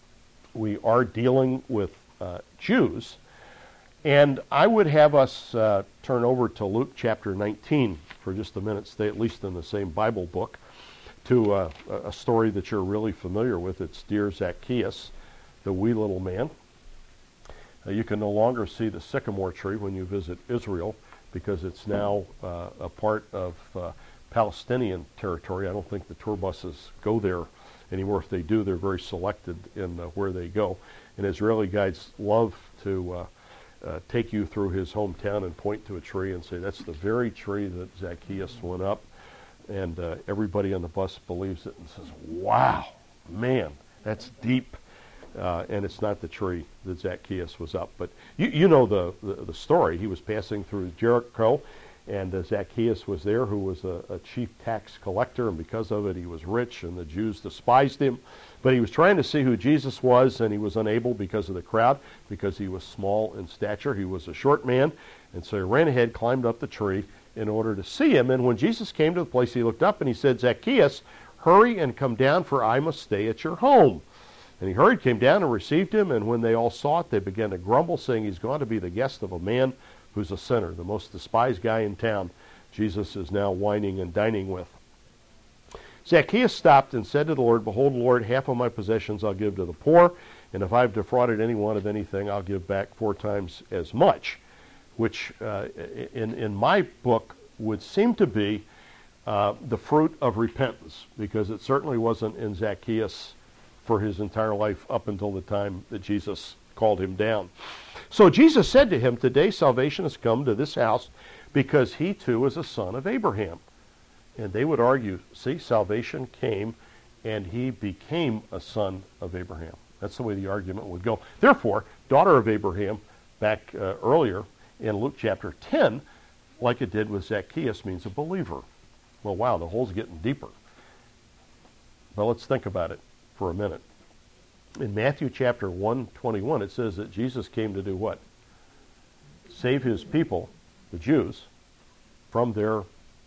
S1: We are dealing with uh, Jews, and I would have us uh, turn over to Luke chapter nineteen for just a minute, stay at least in the same Bible book, to uh, a story that you're really familiar with. It's dear Zacchaeus, the wee little man. Uh, you can no longer see the sycamore tree when you visit Israel because it's now uh, a part of uh, Palestinian territory. I don't think the tour buses go there anymore. If they do, they're very selected in uh, where they go. And Israeli guides love to uh, uh, take you through his hometown and point to a tree and say, that's the very tree that Zacchaeus went up. And uh, everybody on the bus believes it and says, wow, man, that's deep. Uh, and it's not the tree that Zacchaeus was up. But you, you know the, the, the story. He was passing through Jericho, And uh, Zacchaeus was there, who was a, a chief tax collector, and because of it he was rich, and the Jews despised him. But he was trying to see who Jesus was, and he was unable because of the crowd, because he was small in stature. He was a short man, and so he ran ahead, climbed up the tree in order to see him. And when Jesus came to the place, he looked up and he said, "Zacchaeus, hurry and come down, for I must stay at your home." And he hurried, came down, and received him. And when they all saw it, they began to grumble, saying, "He's gone to be the guest of a man who's a sinner." The most despised guy in town, Jesus is now wining and dining with. Zacchaeus stopped and said to the Lord, "Behold, Lord, half of my possessions I'll give to the poor, and if I've defrauded anyone of anything, I'll give back four times as much," which uh, in, in my book would seem to be uh, the fruit of repentance, because it certainly wasn't in Zacchaeus for his entire life up until the time that Jesus called him down. So Jesus said to him, "Today salvation has come to this house, because he too is a son of Abraham." And they would argue, see, salvation came and he became a son of Abraham. That's the way the argument would go. Therefore, daughter of Abraham, back uh, earlier in Luke chapter ten, like it did with Zacchaeus, means a believer. Well, wow, the hole's getting deeper. Well, let's think about it for a minute. In Matthew chapter one twenty-one, it says that Jesus came to do what? Save his people, the Jews, from their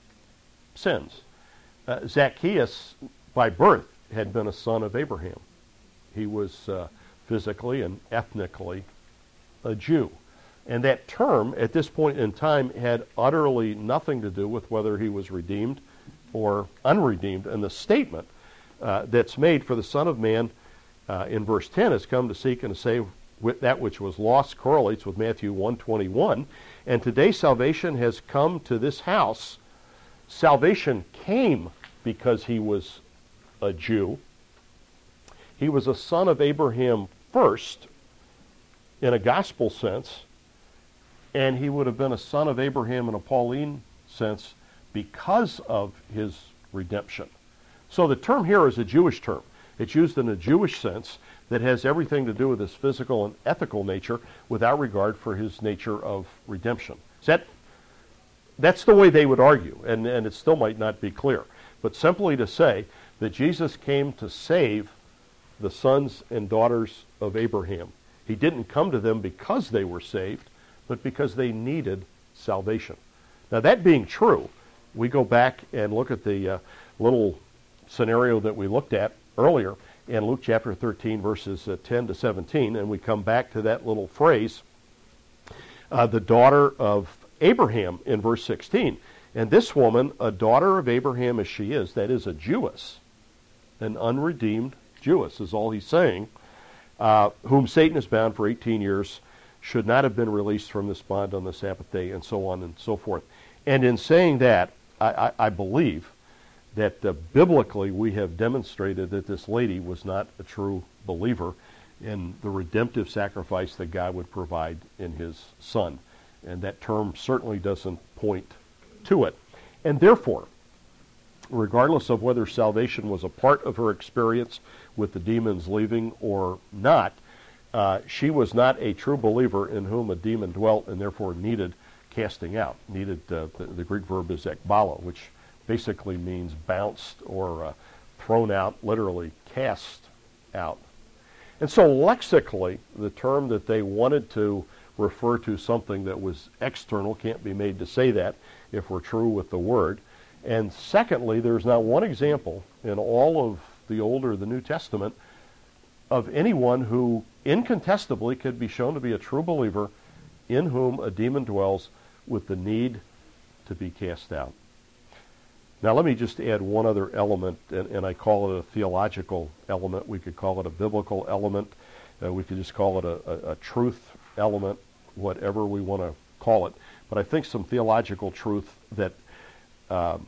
S1: sins. Uh, Zacchaeus, by birth, had been a son of Abraham. He was uh, physically and ethnically a Jew. And that term, at this point in time, had utterly nothing to do with whether he was redeemed or unredeemed. And the statement uh, that's made for the Son of Man uh, in verse ten has come to seek and to save that which was lost correlates with Matthew one twenty-one. And today salvation has come to this house. Salvation came because he was a Jew. He was a son of Abraham first, in a gospel sense, and he would have been a son of Abraham in a Pauline sense because of his redemption. So the term here is a Jewish term. It's used in a Jewish sense that has everything to do with his physical and ethical nature without regard for his nature of redemption. Is that, that's the way they would argue, and, and it still might not be clear. But simply to say that Jesus came to save the sons and daughters of Abraham. He didn't come to them because they were saved, but because they needed salvation. Now, that being true, we go back and look at the uh, little scenario that we looked at earlier in Luke chapter thirteen, verses uh, ten to seventeen, and we come back to that little phrase, uh, the daughter of Abraham, in verse sixteen. And this woman, a daughter of Abraham as she is, that is a Jewess, an unredeemed Jewess is all he's saying, uh, whom Satan has bound for eighteen years, should not have been released from this bond on the Sabbath day, and so on and so forth. And in saying that, I, I, I believe that uh, biblically we have demonstrated that this lady was not a true believer in the redemptive sacrifice that God would provide in his Son. And that term certainly doesn't point to it. And therefore, regardless of whether salvation was a part of her experience with the demons leaving or not, uh, she was not a true believer in whom a demon dwelt and therefore needed casting out. Needed, uh, the, the Greek verb is ekbalo, which basically means bounced or uh, thrown out, literally cast out. And so lexically, the term that they wanted to refer to something that was external can't be made to say that if we're true with the word. And secondly, there's not one example in all of the Old or the New Testament of anyone who incontestably could be shown to be a true believer in whom a demon dwells with the need to be cast out. Now let me just add one other element, and, and I call it a theological element. We could call it a biblical element. Uh, we could just call it a, a, a truth element, whatever we want to call it. But I think some theological truth that um,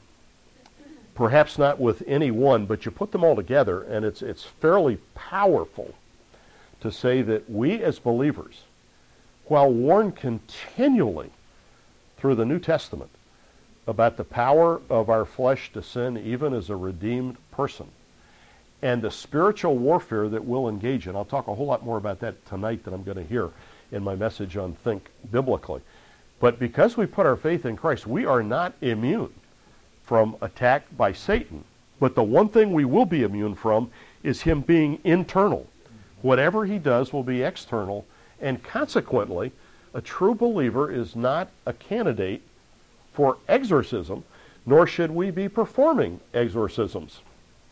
S1: perhaps not with any one, but you put them all together, and it's it's fairly powerful to say that we as believers, while warned continually through the New Testament about the power of our flesh to sin even as a redeemed person, and the spiritual warfare that we'll engage in. I'll talk a whole lot more about that tonight than I'm going to hear in my message on Think Biblically. But because we put our faith in Christ, we are not immune from attack by Satan. But the one thing we will be immune from is him being internal. Whatever he does will be external, and consequently, a true believer is not a candidate for exorcism, nor should we be performing exorcisms.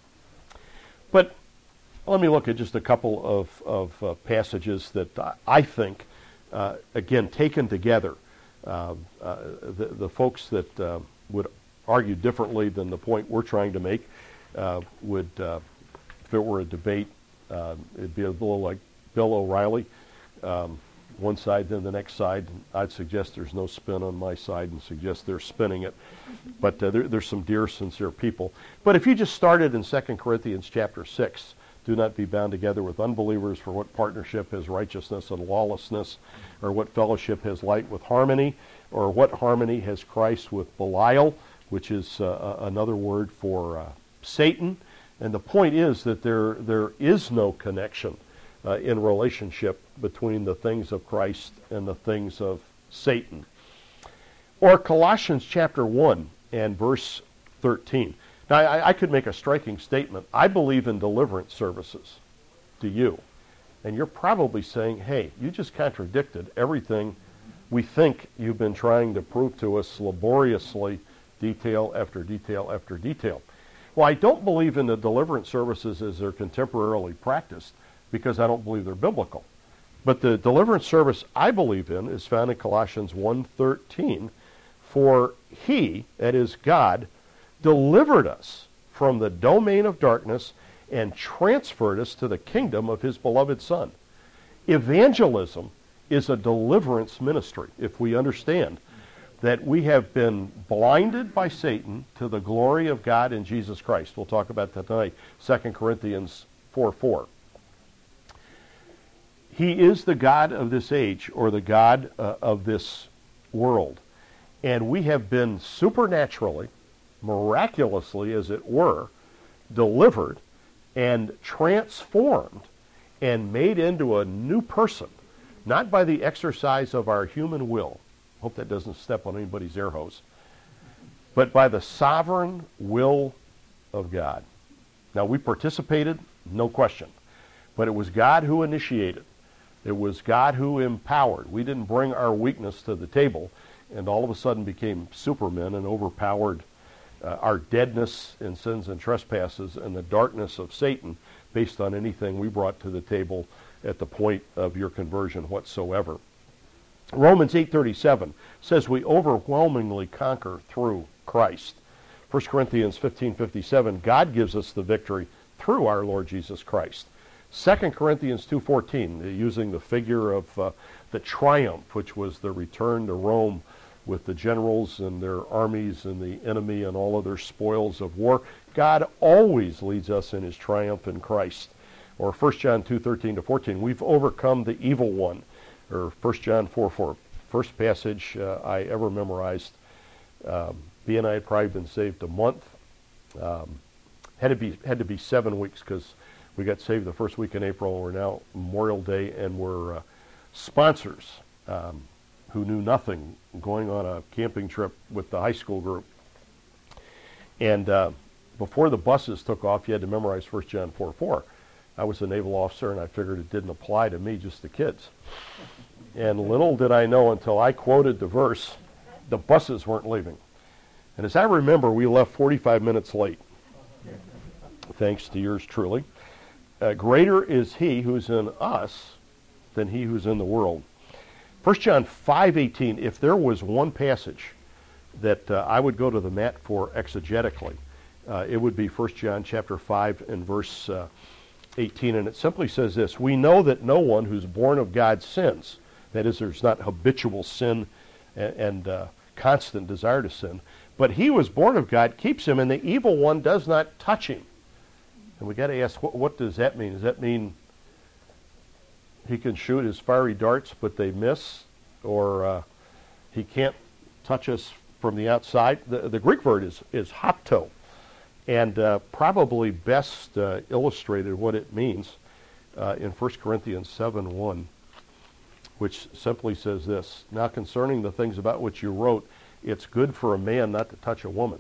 S1: But let me look at just a couple of, of uh, passages that I think, uh, again, taken together, uh, uh, the, the folks that uh, would argue differently than the point we're trying to make uh, would, uh, if it were a debate, uh, it'd be a little like Bill O'Reilly, um, one side then the next side. I'd suggest there's no spin on my side and suggest they're spinning it. But uh, there, there's some dear, sincere people. But if you just started in Second Corinthians chapter six, do not be bound together with unbelievers, for what partnership has righteousness and lawlessness, or what fellowship has light with harmony, or what harmony has Christ with Belial, which is uh, another word for uh, Satan. And the point is that there there is no connection uh, in relationship between the things of Christ and the things of Satan. Or Colossians chapter one and verse thirteen. Now, I, I could make a striking statement. I believe in deliverance services. Do you? And you're probably saying, hey, you just contradicted everything we think you've been trying to prove to us laboriously, detail after detail after detail. Well, I don't believe in the deliverance services as they're contemporarily practiced because I don't believe they're biblical. But the deliverance service I believe in is found in Colossians one thirteen. For he, that is God, delivered us from the domain of darkness and transferred us to the kingdom of his beloved Son. Evangelism is a deliverance ministry, if we understand that we have been blinded by Satan to the glory of God in Jesus Christ. We'll talk about that tonight, Second Corinthians four four. He is the God of this age, or the God uh, of this world. And we have been supernaturally, miraculously, as it were, delivered and transformed and made into a new person, not by the exercise of our human will. Hope that doesn't step on anybody's air hose. But by the sovereign will of God. Now, we participated, no question. But it was God who initiated. It was God who empowered. We didn't bring our weakness to the table and all of a sudden became supermen and overpowered uh, our deadness in sins and trespasses and the darkness of Satan based on anything we brought to the table at the point of your conversion whatsoever. Romans eight thirty-seven says we overwhelmingly conquer through Christ. First Corinthians fifteen fifty-seven, God gives us the victory through our Lord Jesus Christ. Second Corinthians two fourteen, using the figure of uh, the triumph, which was the return to Rome with the generals and their armies and the enemy and all of their spoils of war. God always leads us in his triumph in Christ. Or First John two thirteen to fourteen, we've overcome the evil one. Or First John four four, first passage uh, I ever memorized. Um, B and I had probably been saved a month. Um, had to be had to be seven weeks because we got saved the first week in April. We're now Memorial Day, and we're uh, sponsors um, who knew nothing, going on a camping trip with the high school group. And uh, before the buses took off, you had to memorize First John four four. I was a naval officer, and I figured it didn't apply to me, just the kids. And little did I know until I quoted the verse, the buses weren't leaving. And as I remember, we left forty-five minutes late, thanks to yours truly. Uh, greater is he who's in us than he who's in the world. First John five eighteen, if there was one passage that uh, I would go to the mat for exegetically, uh, it would be First John chapter five and verse uh, eighteen, and it simply says this: we know that no one who's born of God sins. That is, there's not habitual sin and, and uh, constant desire to sin. But he who is born of God keeps him, and the evil one does not touch him. And we got to ask, what, what does that mean? Does that mean he can shoot his fiery darts, but they miss? Or uh, he can't touch us from the outside? The, the Greek word is, is hapto, and uh, probably best uh, illustrated what it means uh, in First Corinthians seven one. which simply says this: now concerning the things about which you wrote, it's good for a man not to touch a woman.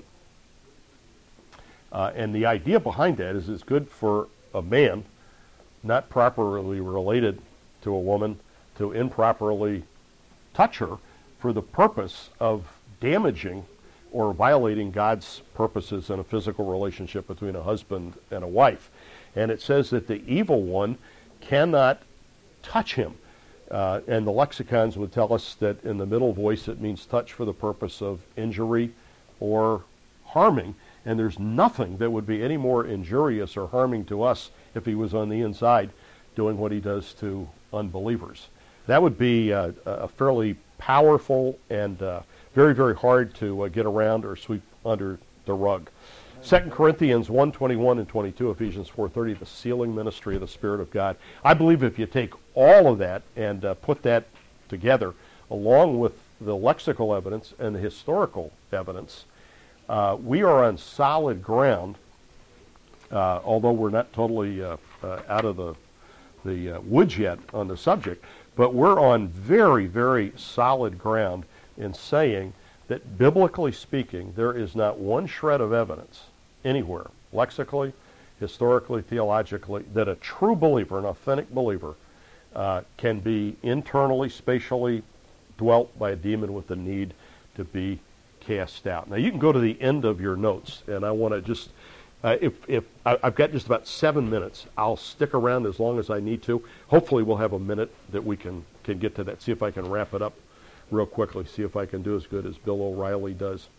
S1: Uh, and the idea behind that is it's good for a man not properly related to a woman to improperly touch her for the purpose of damaging or violating God's purposes in a physical relationship between a husband and a wife. And it says that the evil one cannot touch him. Uh, and the lexicons would tell us that in the middle voice it means touch for the purpose of injury or harming. And there's nothing that would be any more injurious or harming to us if he was on the inside doing what he does to unbelievers. That would be uh, a fairly powerful and uh, very, very hard to uh, get around or sweep under the rug. Second Corinthians one, twenty-one and twenty-two, Ephesians four thirty, the sealing ministry of the Spirit of God. I believe if you take all of that and uh, put that together, along with the lexical evidence and the historical evidence, uh, we are on solid ground, uh, although we're not totally uh, uh, out of the, the uh, woods yet on the subject, but we're on very, very solid ground in saying that, biblically speaking, there is not one shred of evidence anywhere, lexically, historically, theologically, that a true believer, an authentic believer, uh, can be internally, spatially dwelt by a demon with the need to be cast out. Now, you can go to the end of your notes, and I want to just, uh, if, if I, I've got just about seven minutes, I'll stick around as long as I need to. Hopefully we'll have a minute that we can, can get to that, see if I can wrap it up real quickly, see if I can do as good as Bill O'Reilly does.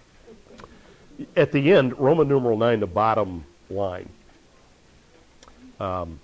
S1: At the end, Roman numeral nine, the bottom line. Um,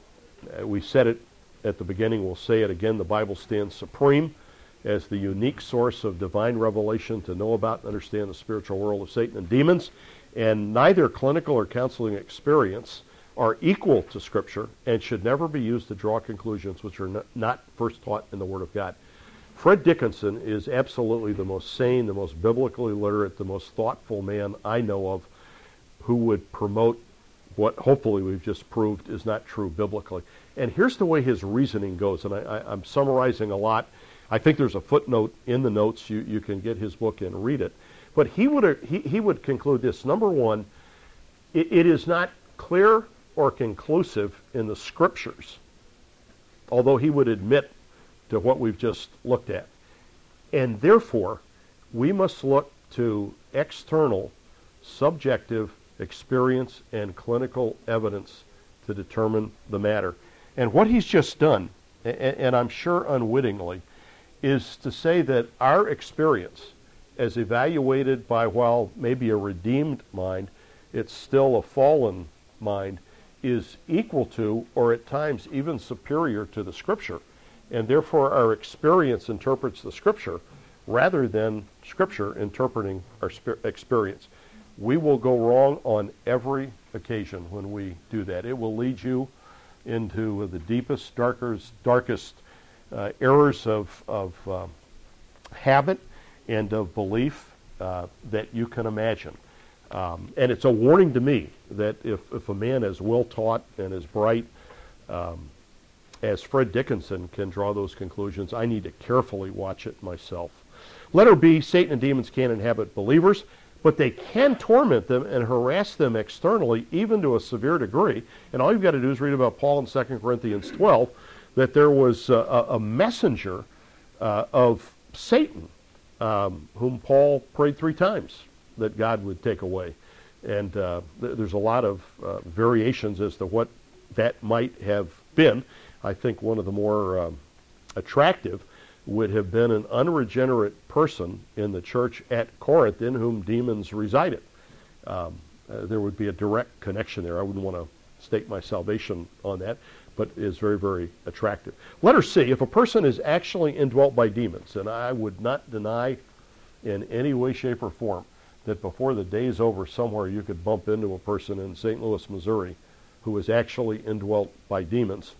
S1: we said it at the beginning, we'll say it again, the Bible stands supreme as the unique source of divine revelation to know about and understand the spiritual world of Satan and demons, and neither clinical or counseling experience are equal to Scripture and should never be used to draw conclusions which are not first taught in the Word of God. Fred Dickinson is absolutely the most sane, the most biblically literate, the most thoughtful man I know of who would promote what hopefully we've just proved is not true biblically. And here's the way his reasoning goes, and I, I, I'm summarizing a lot. I think there's a footnote in the notes. You, you can get his book and read it. But he would, he, he would conclude this. Number one, it, it is not clear or conclusive in the Scriptures, although he would admit to what we've just looked at. And therefore, we must look to external, subjective experience and clinical evidence to determine the matter. And what he's just done, and, and I'm sure unwittingly, is to say that our experience, as evaluated by, while maybe a redeemed mind, it's still a fallen mind, is equal to, or at times even superior to, the Scripture. And therefore our experience interprets the Scripture rather than Scripture interpreting our experience. We will go wrong on every occasion when we do that. It will lead you into the deepest, darkest, darkest uh, errors of, of uh, habit and of belief uh, that you can imagine. Um, and it's a warning to me that if, if a man as well taught and as bright um, as Fred Dickinson can draw those conclusions, I need to carefully watch it myself. Letter B, Satan and demons can inhabit believers, but they can torment them and harass them externally, even to a severe degree. And all you've got to do is read about Paul in Second Corinthians twelve, that there was a, a messenger uh, of Satan, um, whom Paul prayed three times that God would take away. And uh, th- there's a lot of uh, variations as to what that might have been. I think one of the more um, attractive would have been an unregenerate person in the church at Corinth in whom demons resided. Um, uh, there would be a direct connection there. I wouldn't want to stake my salvation on that, but is very, very attractive. Letter C, if a person is actually indwelt by demons, and I would not deny in any way, shape, or form that before the day is over somewhere you could bump into a person in Saint Louis, Missouri who is actually indwelt by demons.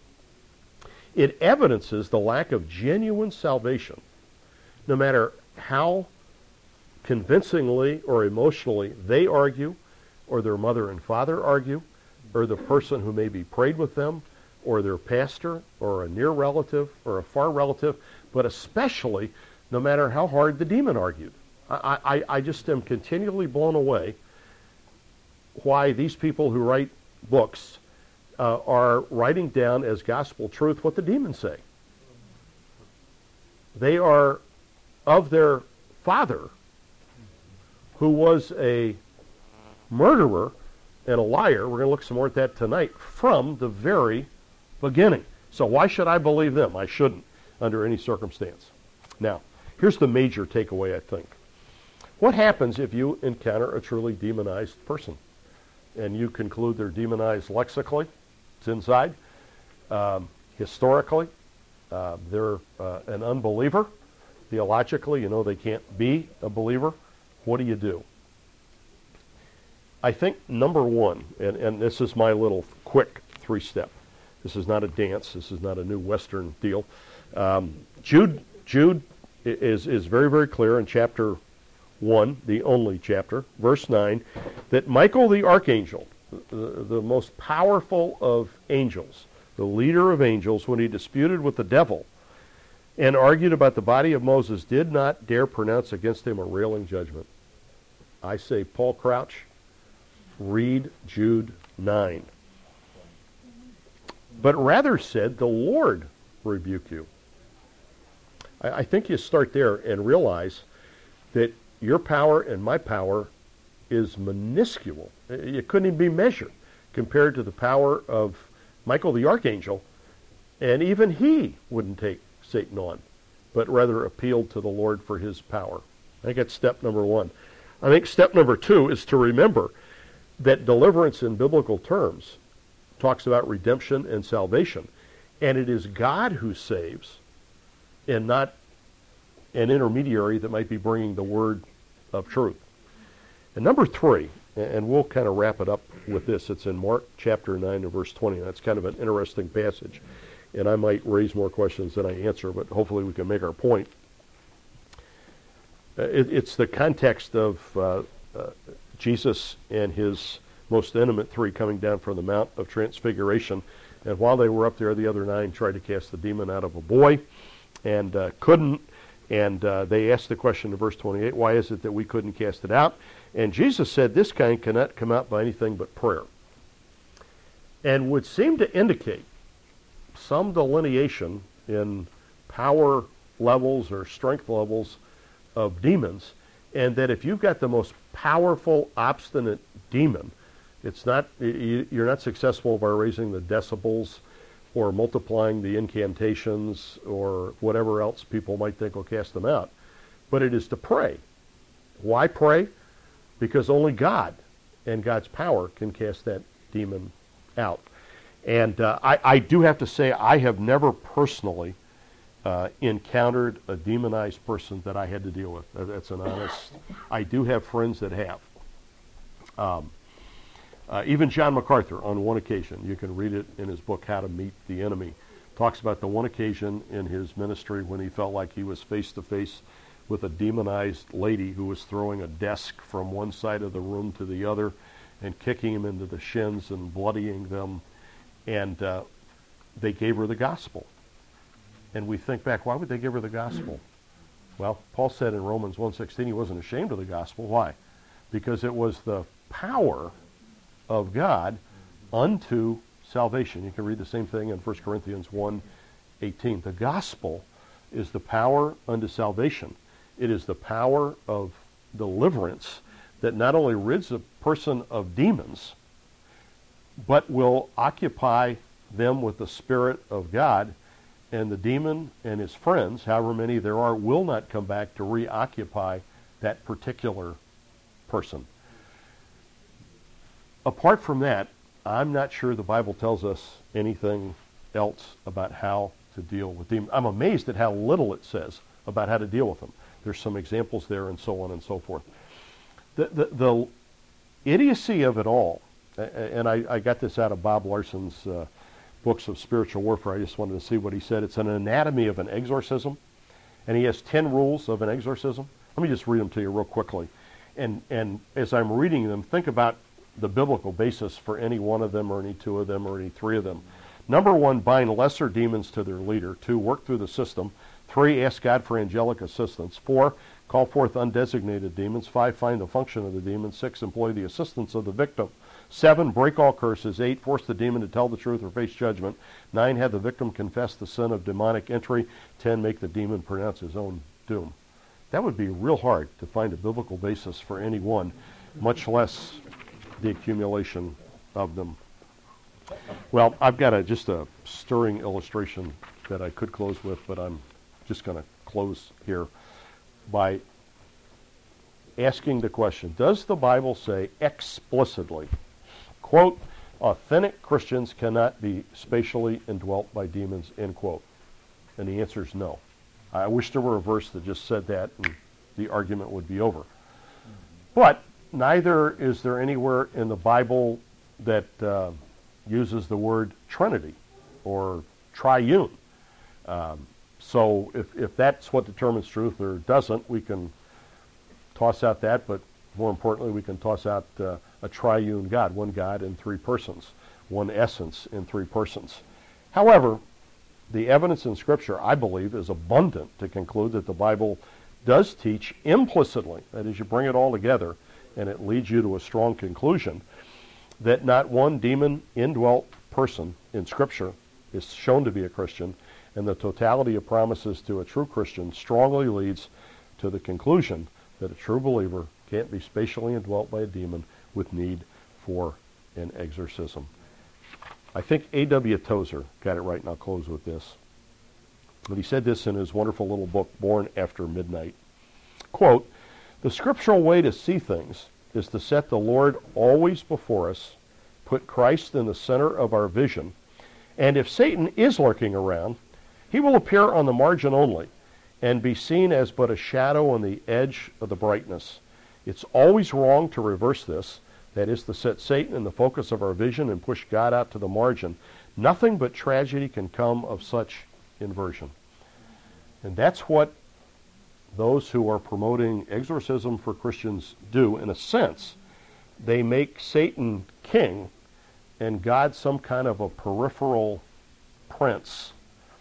S1: It evidences the lack of genuine salvation, no matter how convincingly or emotionally they argue, or their mother and father argue, or the person who maybe prayed with them, or their pastor or a near relative or a far relative, but especially no matter how hard the demon argued. I, I, I just am continually blown away why these people who write books uh, are writing down as gospel truth what the demons say. They are of their father, who was a murderer and a liar. We're going to look some more at that tonight, from the very beginning. So why should I believe them? I shouldn't, under any circumstance. Now, here's the major takeaway, I think. What happens if you encounter a truly demonized person? And you conclude they're demonized lexically, it's inside, um, historically, uh, they're uh, an unbeliever. Theologically, you know they can't be a believer. What do you do? I think number one, and, and this is my little quick three-step. This is not a dance. This is not a new Western deal. Um, Jude, Jude is, is very, very clear in chapter one, the only chapter, verse nine, that Michael the archangel, the, the most powerful of angels, the leader of angels, when he disputed with the devil and argued about the body of Moses, did not dare pronounce against him a railing judgment. I say, Paul Crouch, read Jude nine. But rather said, the Lord rebuke you. I, I think you start there and realize that your power and my power is minuscule. It couldn't even be measured compared to the power of Michael the archangel, and even he wouldn't take Satan on, but rather appealed to the Lord for his power. I think that's step number one. I think step number two is to remember that deliverance in biblical terms talks about redemption and salvation, and it is God who saves and not an intermediary that might be bringing the word of truth. And number three, and we'll kind of wrap it up with this, it's in Mark chapter nine and verse twenty. That's kind of an interesting passage, and I might raise more questions than I answer, but hopefully we can make our point. It, it's the context of uh, uh, Jesus and his most intimate three coming down from the Mount of Transfiguration, and while they were up there, the other nine tried to cast the demon out of a boy and uh, couldn't. And uh, they asked the question in verse twenty-eight, why is it that we couldn't cast it out? And Jesus said, this kind cannot come out by anything but prayer. And would seem to indicate some delineation in power levels or strength levels of demons, and that if you've got the most powerful, obstinate demon, it's not you're not successful by raising the decibels or multiplying the incantations or whatever else people might think will cast them out. But it is to pray. Why pray? Because only God and God's power can cast that demon out. And uh, I, I do have to say, I have never personally uh, encountered a demonized person that I had to deal with. That's an honest... I do have friends that have. Um, Uh, even John MacArthur, on one occasion, you can read it in his book, How to Meet the Enemy, talks about the one occasion in his ministry when he felt like he was face-to-face with a demonized lady who was throwing a desk from one side of the room to the other and kicking him into the shins and bloodying them. And uh, they gave her the gospel. And we think back, why would they give her the gospel? Well, Paul said in Romans one sixteen he wasn't ashamed of the gospel. Why? Because it was the power of God unto salvation. You can read the same thing in First Corinthians one eighteen. The gospel is the power unto salvation. It is the power of deliverance that not only rids a person of demons, but will occupy them with the Spirit of God, and the demon and his friends, however many there are, will not come back to reoccupy that particular person. Apart from that, I'm not sure the Bible tells us anything else about how to deal with demons. I'm amazed at how little it says about how to deal with them. There's some examples there and so on and so forth. The, the, the idiocy of it all, and I, I got this out of Bob Larson's uh, books of spiritual warfare. I just wanted to see what he said. It's an anatomy of an exorcism, and he has ten rules of an exorcism. Let me just read them to you real quickly. And, and as I'm reading them, think about the biblical basis for any one of them or any two of them or any three of them. Number one, bind lesser demons to their leader. Two, work through the system. Three, ask God for angelic assistance. Four, call forth undesignated demons. Five, find the function of the demon. Six, employ the assistance of the victim. Seven, break all curses. Eight, force the demon to tell the truth or face judgment. Nine, have the victim confess the sin of demonic entry. Ten, make the demon pronounce his own doom. That would be real hard to find a biblical basis for any one, much less the accumulation of them. Well, I've got a, just a stirring illustration that I could close with, but I'm just going to close here by asking the question, does the Bible say explicitly, quote, authentic Christians cannot be spatially indwelt by demons, end quote? And the answer is no. I wish there were a verse that just said that and the argument would be over. But neither is there anywhere in the Bible that uh, uses the word Trinity or triune. Um, so if, if that's what determines truth or doesn't, we can toss out that, but more importantly, we can toss out uh, a triune God, one God in three persons, one essence in three persons. However, the evidence in Scripture, I believe, is abundant to conclude that the Bible does teach implicitly, that is, you bring it all together, and it leads you to a strong conclusion, that not one demon indwelt person in Scripture is shown to be a Christian, and the totality of promises to a true Christian strongly leads to the conclusion that a true believer can't be spatially indwelt by a demon with need for an exorcism. I think A W Tozer got it right, and I'll close with this. But he said this in his wonderful little book, Born After Midnight. Quote, the scriptural way to see things is to set the Lord always before us, put Christ in the center of our vision, and if Satan is lurking around, he will appear on the margin only and be seen as but a shadow on the edge of the brightness. It's always wrong to reverse this, that is to set Satan in the focus of our vision and push God out to the margin. Nothing but tragedy can come of such inversion. And that's what those who are promoting exorcism for Christians do, in a sense. They make Satan king and God some kind of a peripheral prince.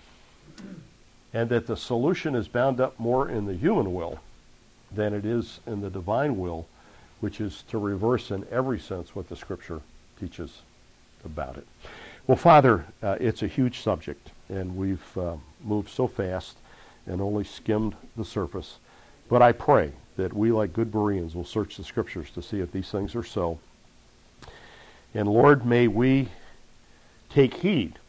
S1: And that the solution is bound up more in the human will than it is in the divine will, which is to reverse in every sense what the Scripture teaches about it. Well, Father, uh, it's a huge subject, and we've uh, moved so fast and only skimmed the surface. But I pray that we, like good Bereans, will search the Scriptures to see if these things are so. And Lord, may we take heed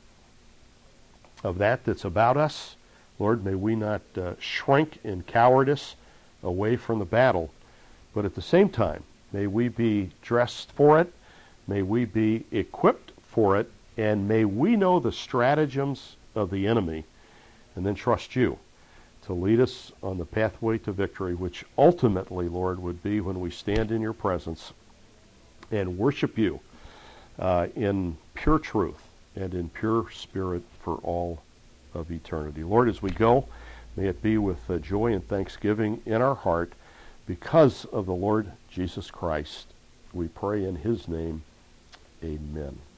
S1: of that that's about us. Lord, may we not uh, shrink in cowardice away from the battle, but at the same time, may we be dressed for it, may we be equipped for it, and may we know the stratagems of the enemy, and then trust you to lead us on the pathway to victory, which ultimately, Lord, would be when we stand in your presence and worship you uh, in pure truth and in pure spirit for all of eternity. Lord, as we go, may it be with uh, joy and thanksgiving in our heart because of the Lord Jesus Christ. We pray in his name. Amen.